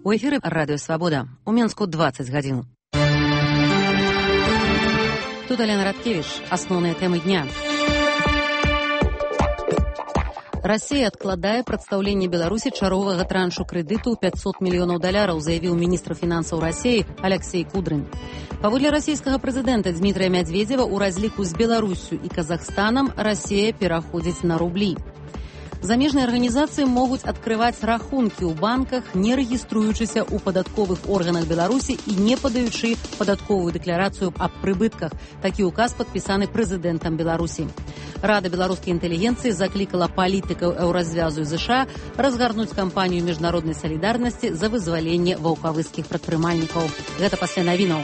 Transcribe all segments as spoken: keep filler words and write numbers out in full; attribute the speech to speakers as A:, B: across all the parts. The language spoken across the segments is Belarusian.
A: У эфіры радыё Свабода. У Менску дваццаць гадзін. Тут Алена Радкевич. Асноўныя тэмы дня. Расія адкладае прадстаўленне Беларусі чарговага траншу крэдыту ў пяцьсот мільёнаў даляраў, заявіў міністр фінансаў Расіі Алексей Кудрин. Паводле расійскага прэзідэнта Дмітрия Медведева, у разліку з Беларуссю і Казахстанам Расія пераходзіць на рублі. Замежныя арганізацыі могуць адкрываць рахункі ў банках, не рэгіструючыся ў падатковых органах Беларусі і не падаючы падатковую дэкларацыю аб прыбытках. Такі ўказ падпісаны прэзідэнтам Беларусі. Рада беларускай інтэлігенцыі заклікала палітыкаў еўразвязу і ЗША разгарнуць кампанію міжнароднай салідарнасці за вызваленне ваўкавыскіх прадпрымальнікаў. Гэта пасля навінаў.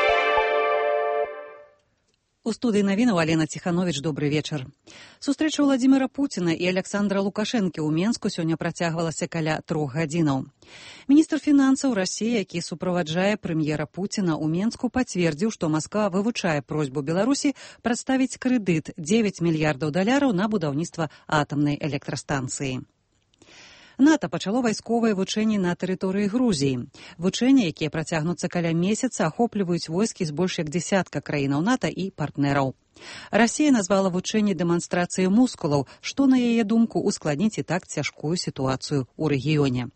A: У студыі навінаў Алена Ціхановіч, добры вечар. Сустрэча Владзіміра Пуціна і Александра Лукашэнкі ў Менску сёння працягвалася каля трох гадзінаў. Міністр фінансаў Расіі, які суправаджае прэм'ера Пуціна ў Менску, пацвердзіў, што Масква вывучае просьбу Беларусі прадставіць крэдыт дзевяць мільярдаў даляраў на будаўніцтва атамнай электрастанцыі. НАТО пачало вайсковыя вучэнні на тэрыторыі Грузіі. Вучэнні, якія працягнуцца каля месяца, ахопліваюць войскі з больш як дзясятка краінаў НАТО і партнераў. Расія назвала вучэнні дэманстрацыяй мускулаў, што, на яе думку, ускладніць і так цяжкую сітуацыю ў рэгіёне.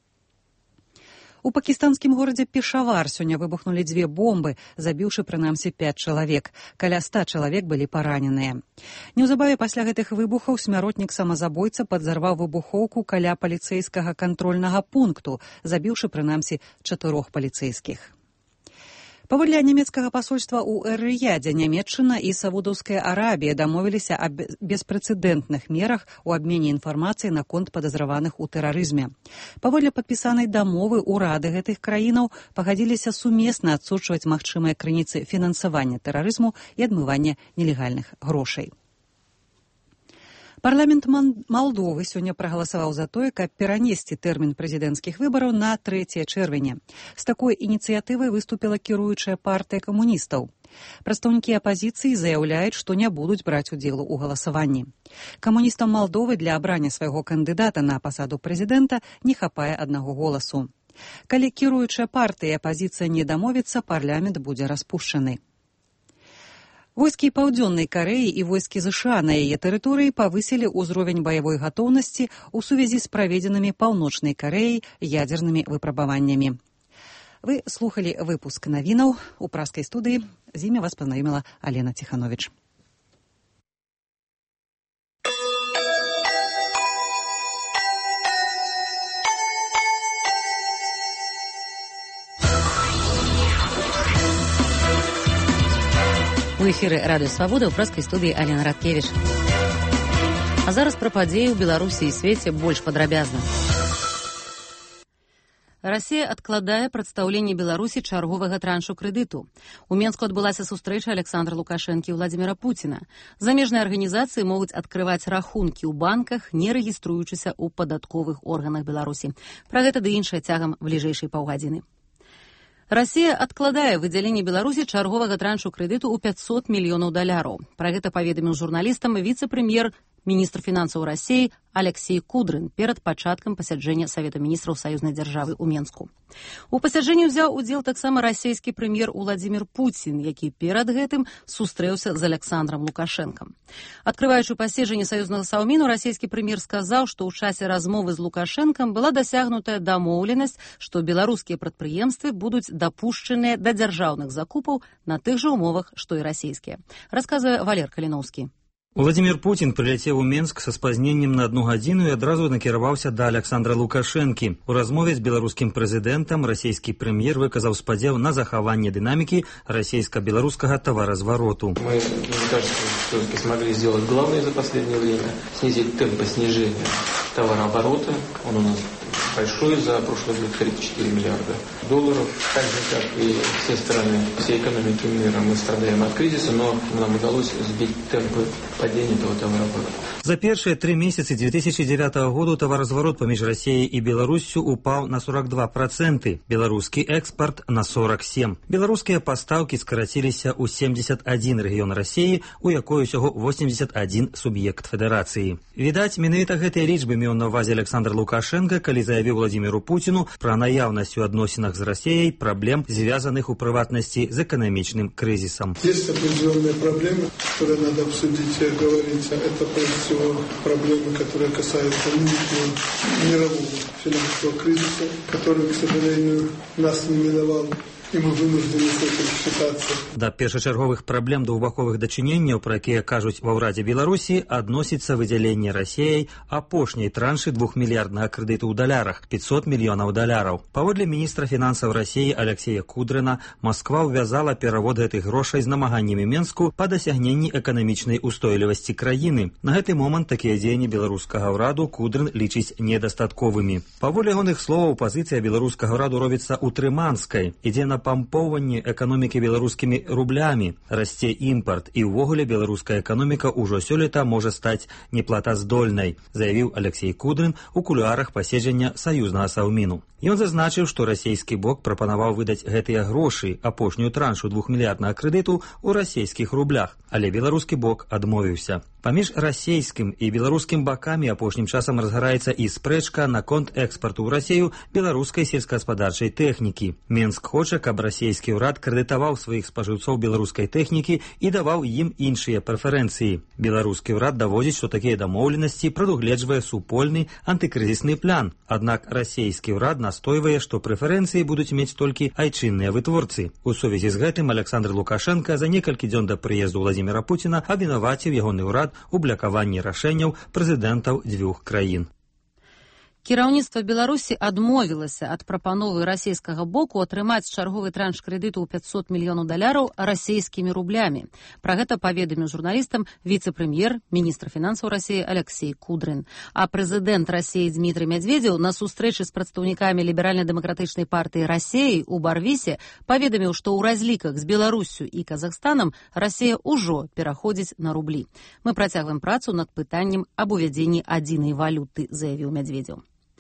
A: У пакістанскім горадзе Пешавар сёння выбухнулі дзве бомбы, забіўшы прынамсі пяць чалавек. Каля ста чалавек былі параненыя. Неўзабаве пасля гэтых выбухаў смяротнік-самазабойца падзарваў выбухоўку каля паліцэйскага кантрольнага пункту, забіўшы прынамсі чатырох паліцэйскіх. Паводле нямецкага пасольства ў Эр-Рыядзе, Нямецчына і Саудаўская Арабія дамовіліся аб беспрэцэдэнтных мерах у абмене інфармацыі наконт падазраваных у тэрарызме. Паводле падпісанай дамовы урады гэтых краінаў пагадзіліся сумесна адсочваць магчымыя крыніцы фінансавання тэрарызму і адмывання нелегальных грошай. Парламент Малдовы сёння прагаласаваў за тое, каб перанесці тэрмін прэзідэнцкіх выбараў на трэцяе чэрвеня. З такой ініцыятывай выступіла кіруючая партыя камуністаў. Прадстаўнікі апазіцыі заяўляюць, што не будуць браць удзелу ў галасаванні. Камуністам Малдовы для абрання свайго кандыдата на пасаду прэзідэнта не хапае аднаго голасу. Калі кіруючая партыя і апазіцыя не дамовіцца, парламент будзе распушчаны. Войскі Паўдзённай Карэі і войскі ЗША на яе тэрыторыі павысілі ўзровень баявой гатоўнасці ў сувязі з праведзенымі Паўночнай Карэяй ядзернымі выпрабаваннямі. Вы слухалі выпуск навінаў. У праскай студыі з імі вас пазнаёміла Алена Ціхановіч. У эфіры радыё Свабода, ў праскай студыі Алена Радкевич. А зараз пра падзеі ў Беларусі і свеце больш падрабязна. Расія адкладае прадстаўленне Беларусі чарговага траншу крэдыту. У Менску адбылася сустрэча Александра Лукашэнкі і Владзіміра Пуціна. Замежныя арганізацыі могуць адкрываць рахункі ў банках, не рэгіструючыся ў падатковых органах Беларусі. Пра гэта ды іншае цягам бліжэйшай паўгадзіны. Расія адкладае выдзяленне Беларусі чарговага траншу крэдыту ў пяцьсот мільёнаў даляраў. Пра гэта паведаміў журналістам віцэ-прэм'ер, міністр фінансаў Расіі Алексей Кудрин перад пачаткам пасяджэння Савета міністраў саюзнай дзяржавы ў Менску. У пасяджэнні ўзяў удзел таксама расійскі прэм'ер Владзімір Пуцін, які перад гэтым сустрэўся з Александрам Лукашэнкам. Адкрываючы паседжанне саюзнага саўміну, расійскі прэм'ер сказаў, што ў часе размовы з Лукашэнкам была дасягнутая дамоўленасць, што беларускія прадпрыемствы будуць дапушчаныя да дзяржаўных закупаў на тых жа умовах, што і расійскія. Расказвае Валер Каліноўскі.
B: Владзімір Пуцін прыляцеў у Менск са спазненнем на адну гадзіну і адразу накіраваўся да Александра Лукашэнкі. У размове з беларускім прэзідэнтам расійскі прэм'ер выказаў спадзеў на захаванне дынамікі расійска-беларускага таваразвароту.
C: Мы, мне кажется, все-таки смогли сделать главное за последнее время, снизить темпы снижения товарооборота. Он у нас большой, за прошлый год тридцать четыре миллиарда долларов. Так же, как и все страны, все экономики мира, мы страдаем от кризиса, но нам удалось сбить темпы падения этого товарооборота.
B: За першыя тры месяцы две тысячи девятого году таваразварот паміж Расіяй і Беларуссю упаў на сорок два проценты, беларускі экспарт на сорок семь. Беларускія пастаўкі скараціліся ў семьдесят один рэгіён Расіі, у якой усяго восемьдесят один суб'ект федэрацыі. Відаць, менавіта гэтыя лічбы меў на ўвазе Александр Лукашенко, калі заявіў Владимиру Путину пра наяўнасць у адносінах з Расіяй праблем, звязаных у прыватнасці з эканамічным крызісам.
D: Есть определенные проблемы, которые надо обсудить и говорить. Это прежде всего проблемы, которые касаются нынешнего мирового финансового кризиса, который, к сожалению, нас не миновал. І ми вынуждены з этим считаться.
B: Да першачарговых праблем двухбаковых дачыненняў, пра якія кажуць ва ўрадзе Беларусі, адносіцца выдзяленне Расіяй апошняй траншы двухмільярднага крэдыту ў далярах – пятьсот мільёнаў даляраў. Паводле міністра фінансаў Расіі Алексея Кудрына, Масква ўвязала перавод гэтых грошай з намаганнямі Менску па дасягненні эканамічнай устойлівасці краіны. На гэты момант такія дзеянні беларускага ўраду Кудрын лічыць недастатковымі. Паводле ягоных словаў, пазіцыя беларускага ўраду робіцца утрыманскай, ідзе на пампоўванне эканомікі беларускімі рублямі, расце імпарт, і ўвогуле беларуская эканоміка ўжо сёлета можа стаць неплатаздольнай, заявіў Алексей Кудрын у кулуарах паседжання саюзнага саўміну. Ён зазначыў, што расійскі бок прапанаваў выдаць гэтыя грошы, апошнюю траншу двухмільярднага крэдыту ў расійскіх рублях, але беларускі бок адмовіўся. Паміж расійскім і беларускім бакамі апошнім часам разгараецца і спрэчка наконт экспарту ў Расію беларускай сельскагаспадарчай тэхнікі. Менск хоча, каб расійскі ўрад крэдытаваў сваіх спажыўцоў беларускай тэхнікі і даваў ім іншыя прэферэнцыі. Беларускі ўрад даводзіць, што такія дамоўленасці прадугледжвае супольны антыкрызісны план. Аднак расійскі ўрад настойвае, што прэферэнцыі будуць мець толькі айчынныя вытворцы. У сувязі з гэтым Александр Лукашенко за некалькі дзён да прыезду Владимира Путина абвінаваціў ягоны ўрад у блакаванні рашэнняў прэзідэнтаў дзвюх краін.
E: Кіраўніцтва Беларусі адмовілася ад прапановы расійскага боку атрымаць чарговы транш крэдыту ў пятьсот мільёнаў даляраў расійскімі рублямі. Пра гэта паведаміў журналістам віцэ-прэм'ер, міністр фінансаў Расіі Алексей Кудрын. А прэзідэнт Расіі Дмітрый Медведзеў на сустрэчы з прадстаўнікамі ліберальна-дэмакратычнай партыі Расіі ў Барвісе паведаміў, што ў разліках з Беларуссю і Казахстанам Расія ўжо пераходзіць на рублі. Мы працягваем працу над пытаннем аб увядзенні адзінай валюты, заявіў Медведзеў.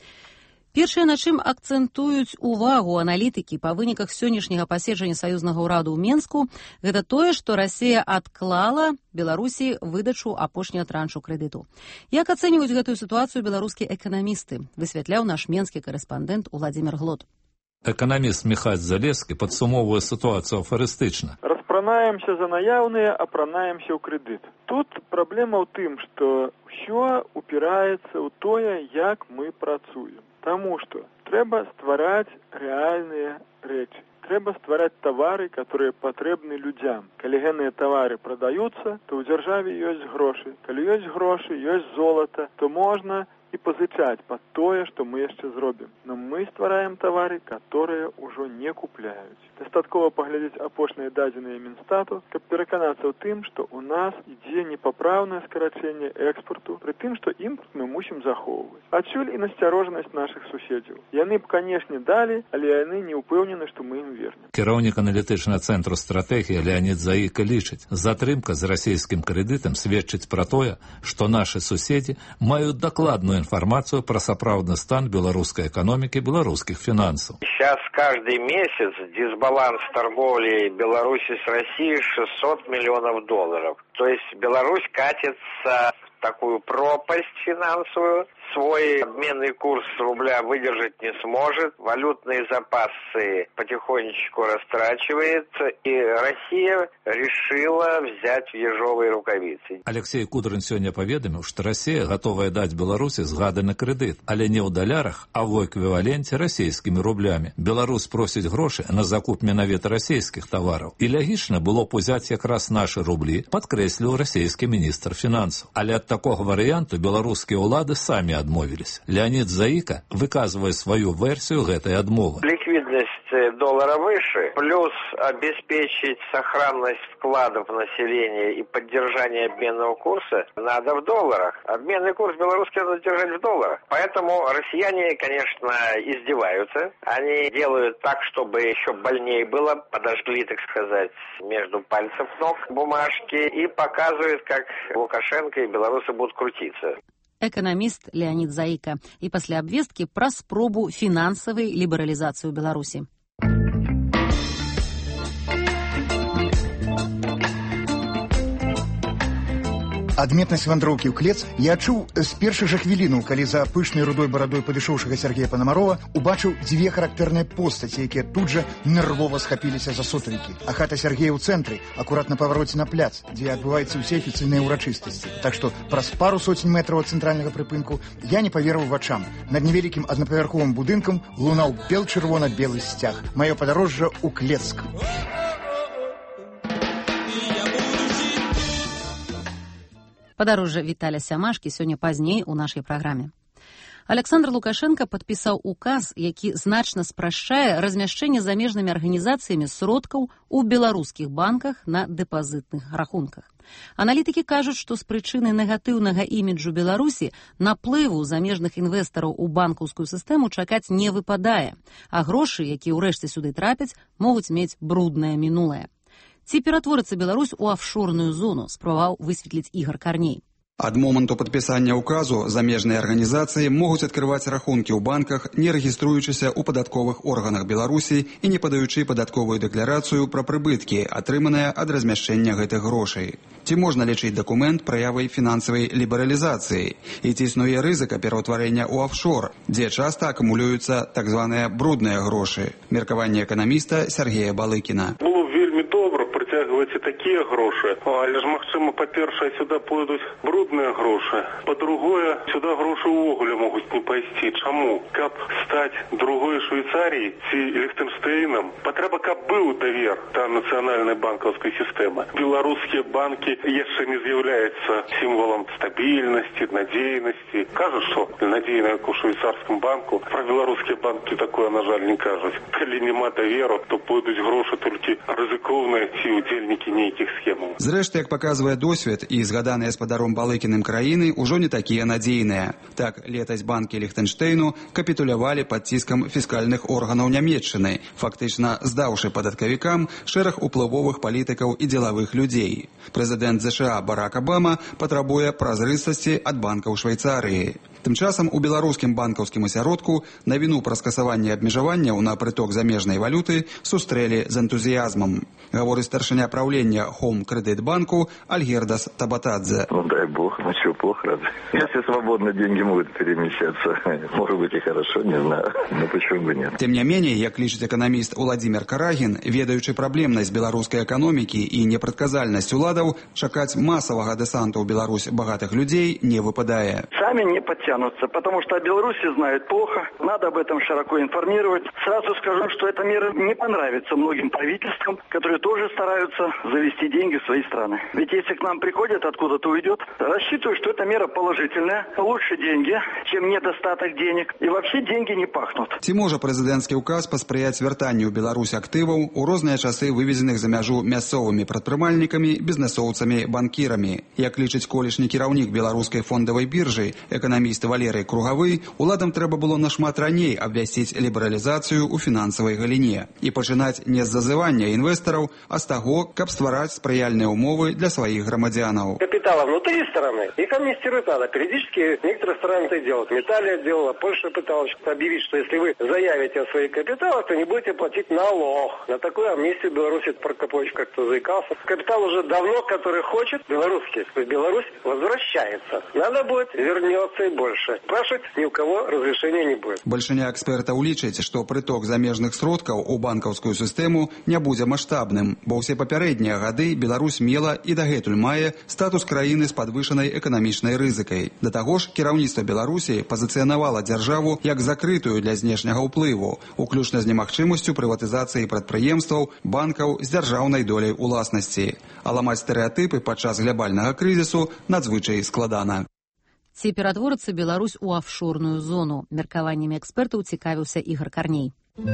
E: Першыя, на чым акцэнтуюць увагу аналітыкі па выніках сённяшняга паседжання саюзнага ўраду ў Менску, гэта тое, што Расія адклала Беларусі выдачу апошняга траншу крэдыту. Як ацэньваюць гэтую сітуацыю беларускія эканамісты, высвятляў наш менскі карэспандэнт Уладзімір Глод.
F: Эканаміст Міхась Залескі падсумоўвае сітуацыю афарыстычна.
G: Распранаемся за наяўныя, апранаемся ў крэдыт. Тут праблема ў тым, што ўсё упіраецца ў тое, як мы працуем. Таму што трэба ствараць рэальныя рэчы. Трэба ствараць тавары, которые патрэбны людзям. Калі гэтыя тавары прадаюцца, то ў дзяржаве ёсць грошы. Калі ёсць грошы, ёсць золата, то можна і пазычаць пад тое, што мы яшчэ зробім. Но мы ствараем тавары, которые ўжо не купляюць. Дастаткова паглядзець апошнія дадзеныя Мінстату, каб пераканацца ў тым, што ў нас ідзе непапраўнае скарачэнне экспарту, пры тым, што імпорт мы мусім захоўваць. Адсюль і насцярожанасць нашых суседзяў. Яны б, канешне, далі, але яны не ўпэўнены, што мы ім вернем.
F: Кіраўнік аналітычнага цэнтру стратэгіі Леонід Заіка лічыць, затрымка з расійскім крэдытам сведчыць пра тое, што нашы суседзі маюць дакладную информацию про сапраўдны стан белорусской экономики, белорусских финансов.
H: Сейчас каждый месяц дисбаланс торговли Беларуси с Россией шестьсот миллионов долларов. То есть Беларусь катится в такую пропасть финансовую. Свой обменный курс рубля выдержать не сможет, валютные запасы потихонечку растрачиваются, и Россия решила взять в ежовые рукавицы.
F: Алексей Кудрын сегодня поведомил, что Россия готовая дать Беларуси згаданы кредит, але не ў далярах, а в эквиваленте российскими рублями. Беларусь просить гроши на закуп менавіта российских товаров. И логично было б узять якраз наши рубли, подкреслил российский министр финансов. Але от такого варианта белорусские улады сами адмовіліся. Леонид Заика выказвае сваю версію гэтай адмовы.
H: Ликвидность доллара выше, плюс обеспечить сохранность вкладов населения и поддержание обменного курса надо в долларах. Обменный курс белорусский надо держать в долларах. Поэтому россияне, конечно, издеваются. Они делают так, чтобы еще больнее было, подожгли, так сказать, между пальцев ног бумажки и показывают, как Лукашенко и белорусы будут крутиться.
E: Экономист Леонид Заика. И после обвестки про спробу финансовой либерализации в Беларуси.
I: Адметнасць вандроўкі ў клец я адчуў з першых жа хвіліну, калі за пышнай рудой барадой падышоўшага Сергея Панамарова убачыў дзве характэрныя постаці, якія тут жа нервова схапіліся за сотавікі. А хата Сергея ў цэнтры, акурат на павароце на пляц, дзе адбываюцца ўсе афіцыйныя ўрачыстасці. Так што праз пару соцень метраў ад цэнтральнага прыпынку я не паверыў вачам. Над невялікім аднапавярховым будынкам лунаў бел-чырвона-белы сцяг. Маё падарожжа ў Клецк.
E: Падарожжа Віталя Сямашкі сёння пазней у нашай праграме. Александр Лукашенко падпісаў указ, які значна спрашчае размяшчэнне замежнымі арганізацыямі сродкаў у беларускіх банках на дэпазітных рахунках. Аналітыкі кажуць, што з прычыны негатыўнага іміджу Беларусі наплыву замежных інвестараў у банкаўскую сістэму чакаць не выпадае, а грошы, якія ўрэшце сюды трапяць, могуць мець бруднае мінулае. Ці ператворыцца Беларусь у афшорную зону, спрабаваў высветліць Ігор Карней.
J: Ад моманту падпісання ўказу замежныя арганізацыі могуць адкрываць рахункі ў банках, не рэгіструючыся ў падатковых органах Беларусі і не падаючы падатковую дэкларацыю пра прыбыткі, атрыманыя ад размяшчэння гэтых грошай. Ці можна лічыць дакумент праявай фінансавай лібералізацыі? І ці існуе рызыка пераўтварэння ў афшор, дзе часта акумулююцца так званыя брудныя грошы? Меркаванне эканаміста Сергея Балыкіна.
K: Прыцягваць і такія грошы, але ж, магчыма, па-першае, сюда пойдуць брудныя грошы. Па-другое, сюда грошы ўвогуле могуць не пайсці. Чаму? Каб стаць другой Швейцаріяй ці Ліхтэнштейнам, патрэба, каб быў давер да нацыянальнай банкаўскай сістэмы. Беларускія банкі яшчэ не з'яўляюцца сімвалам стабільнасці, надзейнасці. Кажуць, што надзейна, як у швейцарскім банку. Пра беларускія банкі такое, на жаль, не кажуць. Калі няма даверу, то пойдуць грошы толькі рызыкоўныя ці удзельнікі нейкіх схемаў.
J: Зрэшты, як паказвае досвед, і згаданыя спадаром Балыкіным краіны ўжо не такія надзейныя. Так, летась банкі Ліхтэнштейну капітулявалі пад ціскам фіскальных органаў Нямецчыны, фактычна здаўшы падаткавікам шэраг уплывовых палітыкаў і дзелавых людзей. Прэзідэнт ЗША Барак Абама патрабуе празрыстасці ад банкаў Швейцарыі. Тым часам у беларускім банкаўскім асяродку навіну пра скасаванне абмежаванняў на прыток замежнай валюты сустрэлі з энтузіязмам. Гаворыць старшыня правлення Home Credit банку Альгердас Табатадзе.
L: Ну дай бог, ну чего плохо, разве? Если свободно деньги могут перемещаться, может быть и хорошо, не знаю, но почему бы нет.
J: Тем не менее, як лічыць эканаміст Владимир Карагин, ведаючы праблемнасць беларускай эканомікі і непрадказальнасць уладаў, чакаць масавага дэсанту ў Беларусь багатых людзей не выпадае.
M: Сами не подтянутся, потому что о Беларуси знают плохо, надо об этом широко информировать. Сразу скажу, что эта мера не понравится многим правительствам, которые тоже стараются завести деньги в свои страны. Ведь если к нам приходят, откуда-то уйдет, рассчитываю, что эта мера положительная. Лучше деньги, чем недостаток денег. И вообще деньги не пахнут.
J: Ці можа прэзідэнцкі ўказ паспрыяць вяртанню ў Беларусь актываў у розныя часы вывезеных за мяжу мясцовымі прадпрымальнікамі, бізнэсоўцамі, банкірамі. Як лічыць колішні кіраўнік беларускай фондавай біржы, эканаміст Валерый Кругавы, уладам трэба было нашмат раней абвясціць лібералізацыю ў фінансавай галіне і пачынаць не з зазывання інвестараў, а з таго, каб ствараць спрыяльныя умовы для сваіх грамадзянаў.
N: Капитала внутри страны их амнистировать надо. Периодически некоторые страны это делают. Италия делала, Польша пыталась объявить, что если вы заявите о своих капиталах, то не будете платить налог. На такую амнистию Беларусь Прокопович как-то заикался. Капитал уже давно, который хочет, белорусский, Беларусь возвращается. Надо будет, вернется и больше. Спрашивать ни у кого разрешения не будет.
J: Большиня экспертаў лічыць, што прыток замежных сродкаў у банкаўскую сістэму не будзе маштабным, бо ўсе папярэднія гады Беларусь мела і дагэтуль мае статус краіны з падвышанай эканамічнай рызыкай. Да таго ж, кіраўніцтва Беларусі пазіцыянавала дзяржаву як закрытую для знешняга ўплыву, уключна з немагчымасцю прыватызацыі прадпрыемстваў, банкаў з дзяржаўнай доляй уласнасці. А ламаць стэрэатыпы падчас глобальнага крызісу надзвычай складана.
E: Ці ператворыцца Беларусь у офшорную зону? Меркаваннямі экспертаў цікавіўся Ігор Карней.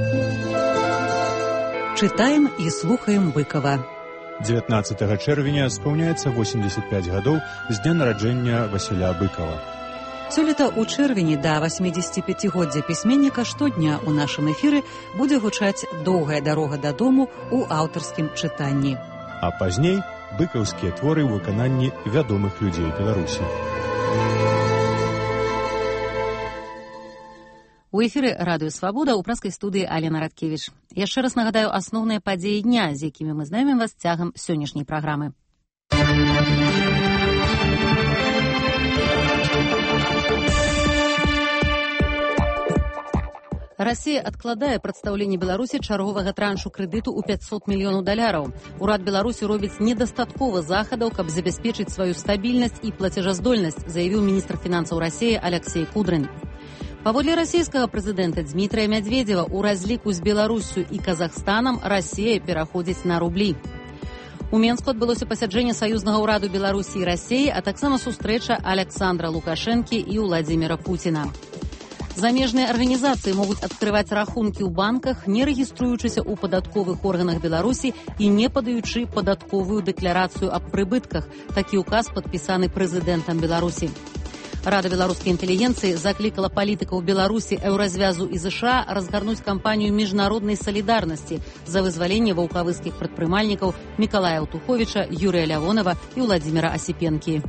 A: Чытаем і слухаем Быкова.
O: дзевятнаццатага чэрвеня спаўняецца восемьдесят пять гадоў з дня нараджэння Васіля Быкова.
A: Сёлета ў чэрвені да восьмідзесятіпяцігоддзя пісьменніка штодня ў нашым эфіры будзе гучаць «Доўгая дарога дадому» у аўтарскім чытанні.
O: А пазней быкаўскія творы ў выкананні вядомых людзей Беларусі.
E: У эфіры радыё «Свабода» ў праскай студыі Алена Радкевіч. Яшчэ раз нагадаю асноўныя падзеі дня, з якімі мы знайомім вас цягам сённяшняй праграмы. Расія адкладае прадстаўленне Беларусі чарговага траншу крэдыту ў пятьсот мільёнаў даляраў. Урад Беларусі робіць недастаткова захадаў, каб забяспечыць сваю стабільнасць і плацежаздольнасць, заявіў міністр фінансаў Расіі Алексей Кудрин. Паводле расійскага прэзідэнта Дмітрыя Мядведзева, у разліку з Беларуссю і Казахстанам Расія пераходзіць на рублі. У Менску адбылося пасяджэнне саюзнага ўраду Беларусі і Расіі, а таксама сустрэча Александра Лукашэнкі і Уладзіміра Пуціна. Замежныя арганізацыі могуць адкрываць рахункі ў банках, не рэгіструючыся ў падатковых органах Беларусі і не падаючы падатковую дэкларацыю аб прыбытках. Такі ўказ падпісаны прэзідэнтам Беларусі. Рада беларускай інтэлігенцыі заклікала палітыкаў Беларусі, Еўразвязу і ЗША разгарнуць кампанію міжнароднай салідарнасці за вызваленне ваўкавыскіх прадпрымальнікаў Мікалая Аўтуховіча, Юрыя Лявонова і Уладзіміра Асіпенкі.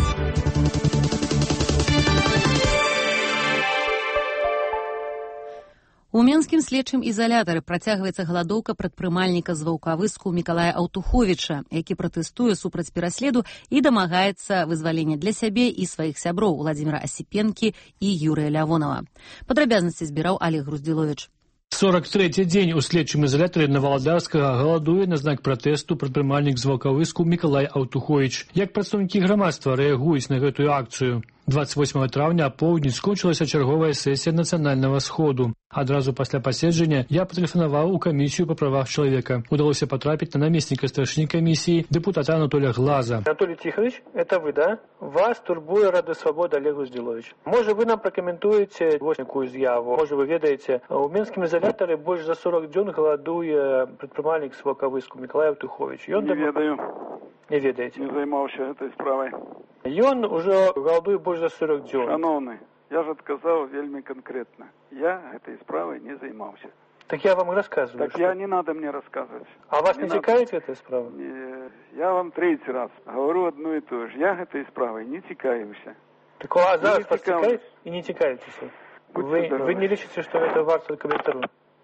E: У Менскім следчым ізалятары працягваецца галадоўка прадпрымальніка з ваўкавыску Мікалая Аўтуховіча, які пратэстуе супраць пераследу і дамагаецца вызвалення для сябе і сваіх сяброў Уладзіміра Асіпенкі і Юрыя Лявонова. Падрабязнасці збіраў Олег Груздзіловіч.
P: сорок трэці дзень у следчым ізалятары Наваладарскага галадуе на знак пратэсту прадпрымальнік з ваўкавыску Мікалай Аўтуховіч. Як прадстаўнікі грамадства рэагуюць на гэтую акцыю? двадцать восьмага траўня апоўдні скончылася чарговая сесія нацыянальнага сходу. Адразу пасля паседжання я патэлефанаваў у камісію па правах чалавека. Удалося патрапіць на намесніка старшыні камісіі дэпутата Анатолія Глаза.
G: Анатолий Тихович, это вы, да? Вас турбуе Рада Свободы Олег Груздзіловіч. Можа, вы нам пракаментуеце вось такую з'яву? Можа, вы ведаеце, у Менскім ізалятары больш за сорок дзён галадуе прадпрымальнік з ваўкавыску Мікалай Аўтуховіч.
Q: Не дам... ведаю.
G: Не ведаеце?
Q: Не займаўся гэтай справай.
G: Ён ужо галадуе больш за сорок дзён.
Q: Шановны, я ж адказаў вельмі канкрэтна. Я гэтай справай не займаўся.
G: Так я вам и рассказываю.
Q: Так что... я не надо мне рассказывать.
G: А вас не, не цікавить эта справа?
Q: Не, я вам третий раз говорю одно и то же. Я этой справой не цікаюся.
G: Так а зараз вас цікавить и не цікаетесь? Вы, вы не лічыце, что это варта комментару?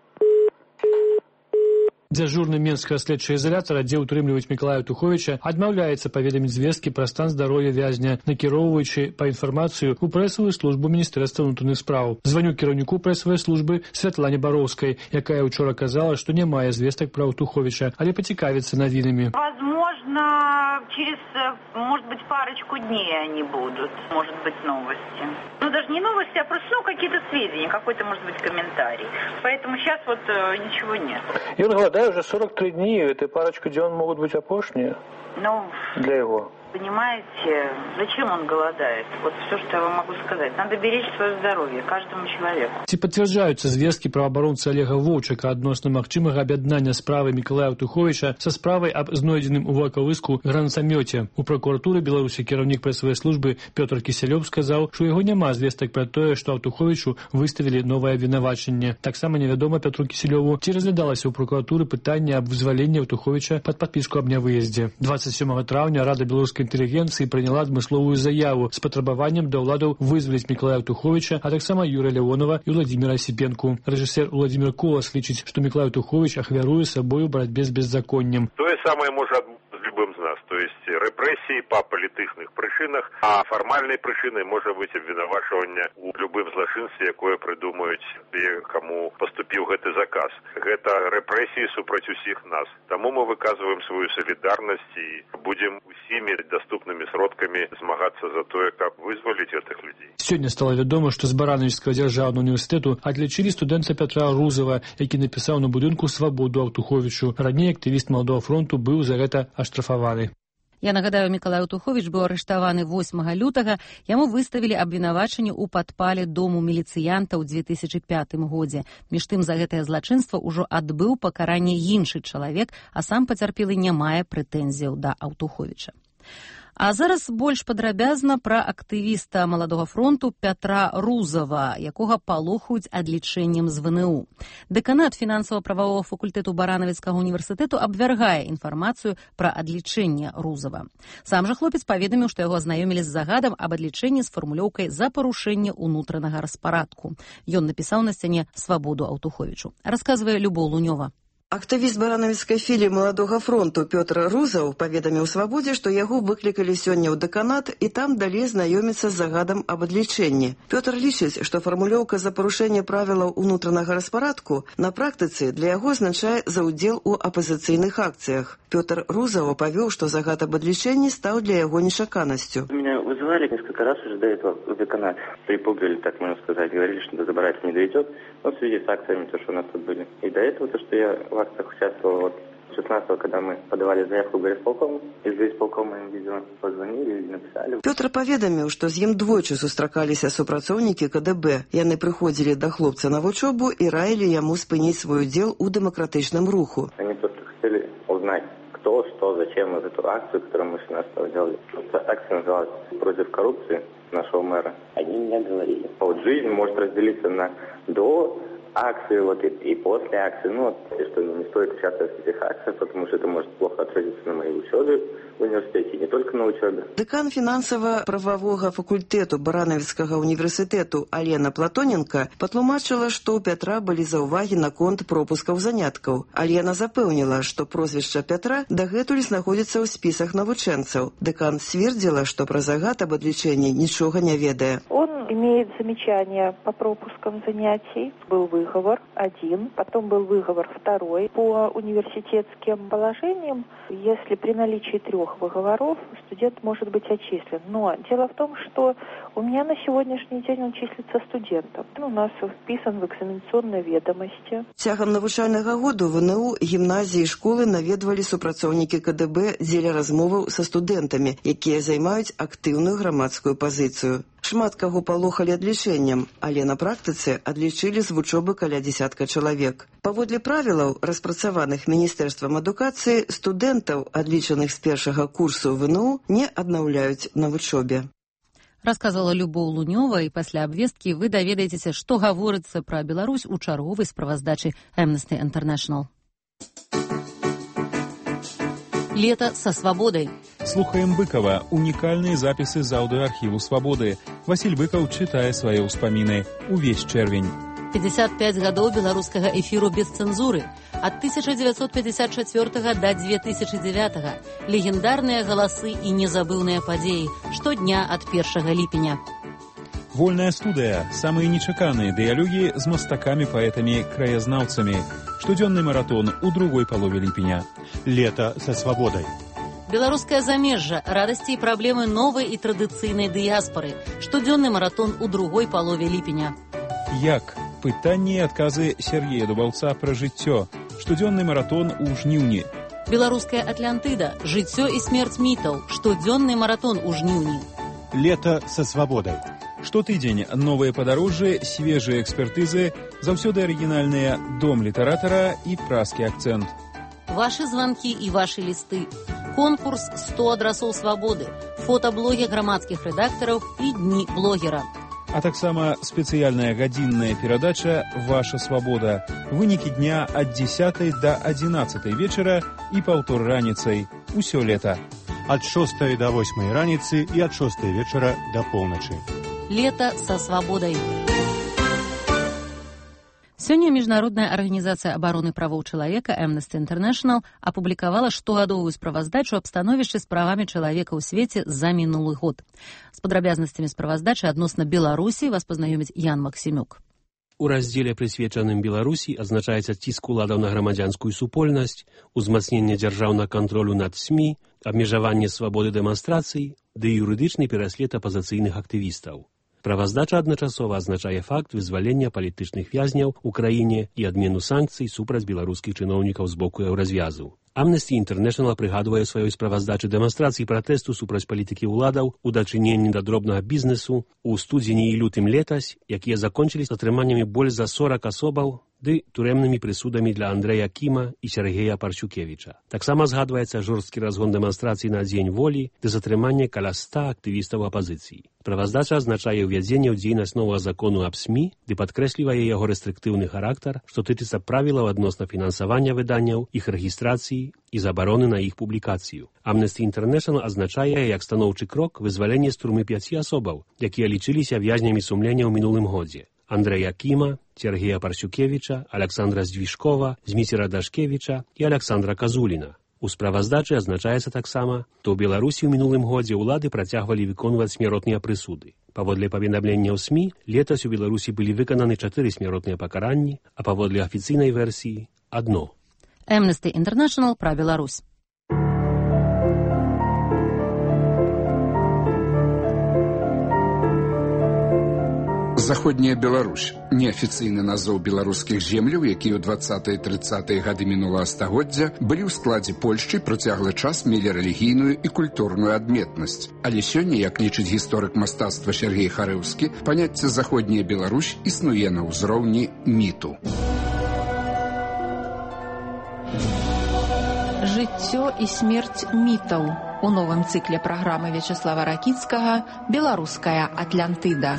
P: Дзяжурны менскага следчага ізалятара, дзе ўтрымліваюць Мікалая Аўтуховіча, адмаўляецца паведаміць звесткі пра стан здароўя вязня, накіроўваючы па інфармацыю ў прэсавую службу Міністэрства ўнутраных спраў. Званю кіраўніку прэсавай службы Святлане Бароўскай, якая ўчора казала, што не мае звестак пра Аўтуховіча, але пацікавіцца навінамі.
R: Возможно, через, может быть, парочку дней они будут, может быть, новости. Ну, даже не новости, а просто, ну, какие-то сведения, какой-то, может быть, комментарий. Поэтому сейчас вот э, ничего нет.
G: И он голодает уже сорок три дни, этой парочку дён могут быть опошнее.
R: Ну,
G: для его.
R: Понимаете, зачем он голодает? Вот все, что я вам могу сказать. Надо беречь свое здоровье каждому человеку.
P: Ці пацвярджаюцца звесткі праваабаронцы Олега Воўчака адносна магчымага аб'яднання справы Мікалая Аўтуховіча са справай аб знойдзеным у ваўкавыску гранатамёце. У пракуратуры Беларусі кіраўнік прэсавай службы Пётр Кісялёў сказаў, што яго няма звестак пра тое, што Аўтуховічу выставілі новае абвінавачанне. Таксама невядома Пётру Кісялёву, ці разглядалася ў пракуратуры пытанне аб вызваленні Аўтуховіча пад падпіску аб нявыездзе. двадцать сёмага траўня Рада беларускай інтэлігенцыі прыняла адмысловую заяву з патрабаваннем да ўладаў вызваліць Мікалая Аўтуховіча, а таксама Юрыя Лявонова і Уладзіміра Асіпенку. Рэжысер Уладзімір Колас лічыць, што Мікалай Аўтуховіч ахвяруе сабою барацьбе з беззаконнем.
S: Тое самае можа з любым з нас, то есть рэпрэсіі па палітычных прычынах, а фармальнай прычынай можа быць абвінавачванне ў любым злачынстве, якое прыдумаюць тыя, каму паступіў гэты заказ. Гэта рэпрэсіі супраць усіх нас. Таму мы выказваем сваю салідарнасць і будзем усімі даступнымі сродкамі змагацца за тое, каб вызваліць гэтых людзей.
P: Сёння стала вядома, што з Баранавічскага дзяржаўнага універсітэту адлічылі студэнта Пятра Рузава, які напісаў на будынку свабоду Аўтуховічу. Раней актывіст Маладога фронту быў за гэта аштрафаваны.
E: Я нагадаю, Мікалай Аўтуховіч быў арыштаваны восьмага лютага, яму выставілі абвінавачанне ў падпале дому міліцыянта ў дзве тысячы пятым годзе. Між тым, за гэтае злачынства ўжо адбыў пакаранне іншы чалавек, а сам пацярпелы не мае прэтэнзіяў да Аўтуховіча. А зараз больш падрабязна пра актывіста Маладога фронту Пятра Рузава, якога палохаюць адлічэннем з вэ эн у. Дэканат фінансава-прававога факультэту Баранавіцкага універсітэту абвяргае інфармацыю пра адлічэнне Рузава. Сам жа хлопец паведаміў, што яго азнаёмілі з загадам аб адлічэнні з фармулёўкай за парушэнне ўнутранага распарадку. Ён напісаў на сцяне свабоду Аўтуховічу. Расказвае Любоў Лунёва.
T: Актывіст баранавіцкай філіі Маладога фронту Пётр Рузаў паведаміў Свабодзе, што яго выклікалі сёння ў дэканат і там далей знаёміцца з загадам аб адлічэнні. Пётр лічыць, што фармулёўка за парушэнне правілаў унутранага распарадку на практыцы для яго азначае за ўдзел у апазіцыйных акцыях. Пётр Рузаў павёў, што загад аб адлічэнні стаў для яго нечаканасцю.
U: Меня вызывали несколько раз уже до этого в деканат. Припугивали, так можно сказать, говорили, что до забрать не доведет, но в связи с акциями, то, что у нас тут были. И до этого, то, что я в акциях участвовал, вот шестнадцатого, когда мы подавали заявку в горисполком, из горисполкома им, видимо, позвонили и написали.
T: Пётр паведаміў, што з ім двойчы сустракаліся супрацоўнікі ка дэ бэ. Яны прыходзілі да хлопца на вучобу і раілі яму спыніць свой удзел у дэмакратычным руху.
U: Они просто хотели узнать, кто, что, зачем из эту акцию, которую мы шестнадцатого делали. Эта акция называлась «Против коррупции» нашего мэра. Они мне говорили, вот жизнь может разделиться на до акции вот, и, и после акции. Ну, вот, что не стоит участвовать в этих акциях, потому что это может плохо отразиться на моей учебе в университете, не только на учебе.
T: Дэкан фінансава-прававога факультэту Баранавіцкага універсітэту Алена Платоненко патлумачыла, што ў Пятра былі заўвагі наконт пропускаў заняткаў. Алена запэўніла, што прозвішча Пятра дагэтуль знаходзіцца ў спісах навучэнцаў. Дэкан сцвердзіла, што пра загад аб адлічэнні нічога не ведае.
V: Он имеет замечания по пропускам занятий. Был выговор один, потом был выговор второй. По университетским положениям, если при наличии трех выговоров, студент может быть отчислен. Но дело в том, что у меня на сегодняшний день он числится студентом. Он у нас вписан в экзаменационные ведомости.
T: Цягам навучальнага году в эн у, гімназіі і школы наведвалі супрацоўнікі ка дэ бэ дзеля размоваў са студэнтамі, якія займаюць актыўную грамадскую пазіцыю. Шмат каго палохалі адлічэннем, але на практыцы адлічылі з вучобы каля дзясятка чалавек. Паводле правілаў, распрацаваных Міністэрствам адукацыі, студэнтаў, адлічаных з першага курсу в эн у, не аднаўляюць на вучобе.
E: Расказала Любоў Лунёва, і пасля абвесткі вы даведаецеся, што гаворыцца пра Беларусь у чарговай справаздачы Amnesty International. Лето со свободой.
O: Слухаем Быкова. Уникальные записи з аудиоархиву «Свободы». Василь Быков читае свои ўспаміны. Увесь чэрвень.
E: пятьдесят пять гадоў беларускага эфіру без цэнзуры. Ад тысяча девятьсот пятьдесят четвёртага до две тысячи девятого. Легендарныя галасы і незабыўныя падзеі. Штодня ад першага ліпеня.
O: Вольная студыя. Самыя нечаканыя дыялогі з мастакамі, паэтамі, краязнаўцамі. Штодзённы маратон у другой палове ліпеня.
W: Лето со свободой.
E: Беларускае замежжа, радасці і праблемы новай і традыцыйнай дыяспары. Штодзённы маратон у другой палове ліпеня.
O: Як? Пытанні і адказы Сергея Дубаўца пра жыццё. Штодзённы маратон у жніўні.
E: Беларуская Атлантыда. Жыццё і смерць мітаў. Штодзённы маратон у жніўні.
W: Лето со свободой.
O: Штотыдзень новыя падарожжы, свежыя экспертызы, заўсёды арыгінальныя дом літаратара і празкі акцэнт.
E: Вашы званкі і вашы лісты. Конкурс сто адрасоў свабоды, фотаблогі грамадскіх рэдактараў і дні блогера.
O: А таксама спецыяльная гадзінная перадача «Ваша свабода». Вынікі дня ад дзесятай да адзінаццатай вечара і паўтор раніцай. Усё лета.
W: Ад шостай да восьмай раніцы і ад шостай вечара да поўначы.
E: Лето со свободой. Сёння Міжнародная арганізацыя абароны правоў чалавека Amnesty International апублікавала штогадовую справаздачу аб становішчы з правамі чалавека ў свеце за мінулы год. З падрабязнасцямі справаздачы адносна Беларусі вас пазнаёміць Ян Максімюк.
X: У раздзеле, прысвечаным Беларусі, адзначаецца ціск уладаў на грамадзянскую супольнасць, узмацненне дзяржаўнага кантролю над СМІ, абмежаванне свабоды дэманстрацый ды юрыдычны пераслед апазіцыйных актывістаў. Справаздача адначасова азначае факт вызвалення палітычных вязняў у краіне і адмену санкцый супраць беларускіх чыноўнікаў з боку еўразвязу. Amnesty International прыгадвае сваёй справаздачы дэманстрацыі пратэсту супраць палітыкі ўладаў у дачыненні да дробнага бізнесу у студзені і лютым летась, якія закончылі з атрыманнямі больш за сорак асобаў ды турэмнымі прысудамі для Андрэя Кіма і Сергея Парчукевіча. Таксама згадваецца жорсткі разгон дэманстрацый на дзень волі ды затрыманне каля ста актывістаў апазіцыі. Справаздача азначае ўвядзенне ў дзейнасць новага закону аб СМІ ды падкрэслівае яго рэстрыктыўны характар, што тычыцца правілаў адносна фінансавання выданняў, іх рэгістрацыі і забароны на іх публікацыю. Amnesty International азначае як станоўчы крок вызваленне з турмы пяці асобаў, якія лічыліся вязнямі сумлення ў мінулым годзе. Андрэя Кіма, Сергея Парчукевіча, Александра Здвіжкова, Зміцера Дашкевіча і Александра Казуліна. У справаздачы азначаецца таксама, што ў Беларусі ў мінулым годзе ўлады працягвалі выконваць смяротныя прысуды. Паводле паведамленняў СМІ, летась у Беларусі былі выкананы чатыры смяротныя пакаранні, а паводле афіцыйнай версіі – адно.
E: Amnesty International пра Беларусь.
B: Заходняя Беларусь – неафіцыйны назоў беларускіх земляў, якія ў дваццатыя-трыццатыя гады мінулага стагоддзя былі ў складзе Польшчы, працяглы час мелі рэлігійную і культурную адметнасць. Але сёння, як лічыць гісторык мастацтва Сергей Харэўскі, паняцце «Заходняя Беларусь» існуе на ўзроўні міту.
C: Жыццё і смерць мітаў у новым цыкле праграмы Вячеслава Ракіцкага «Беларуская Атлантыда».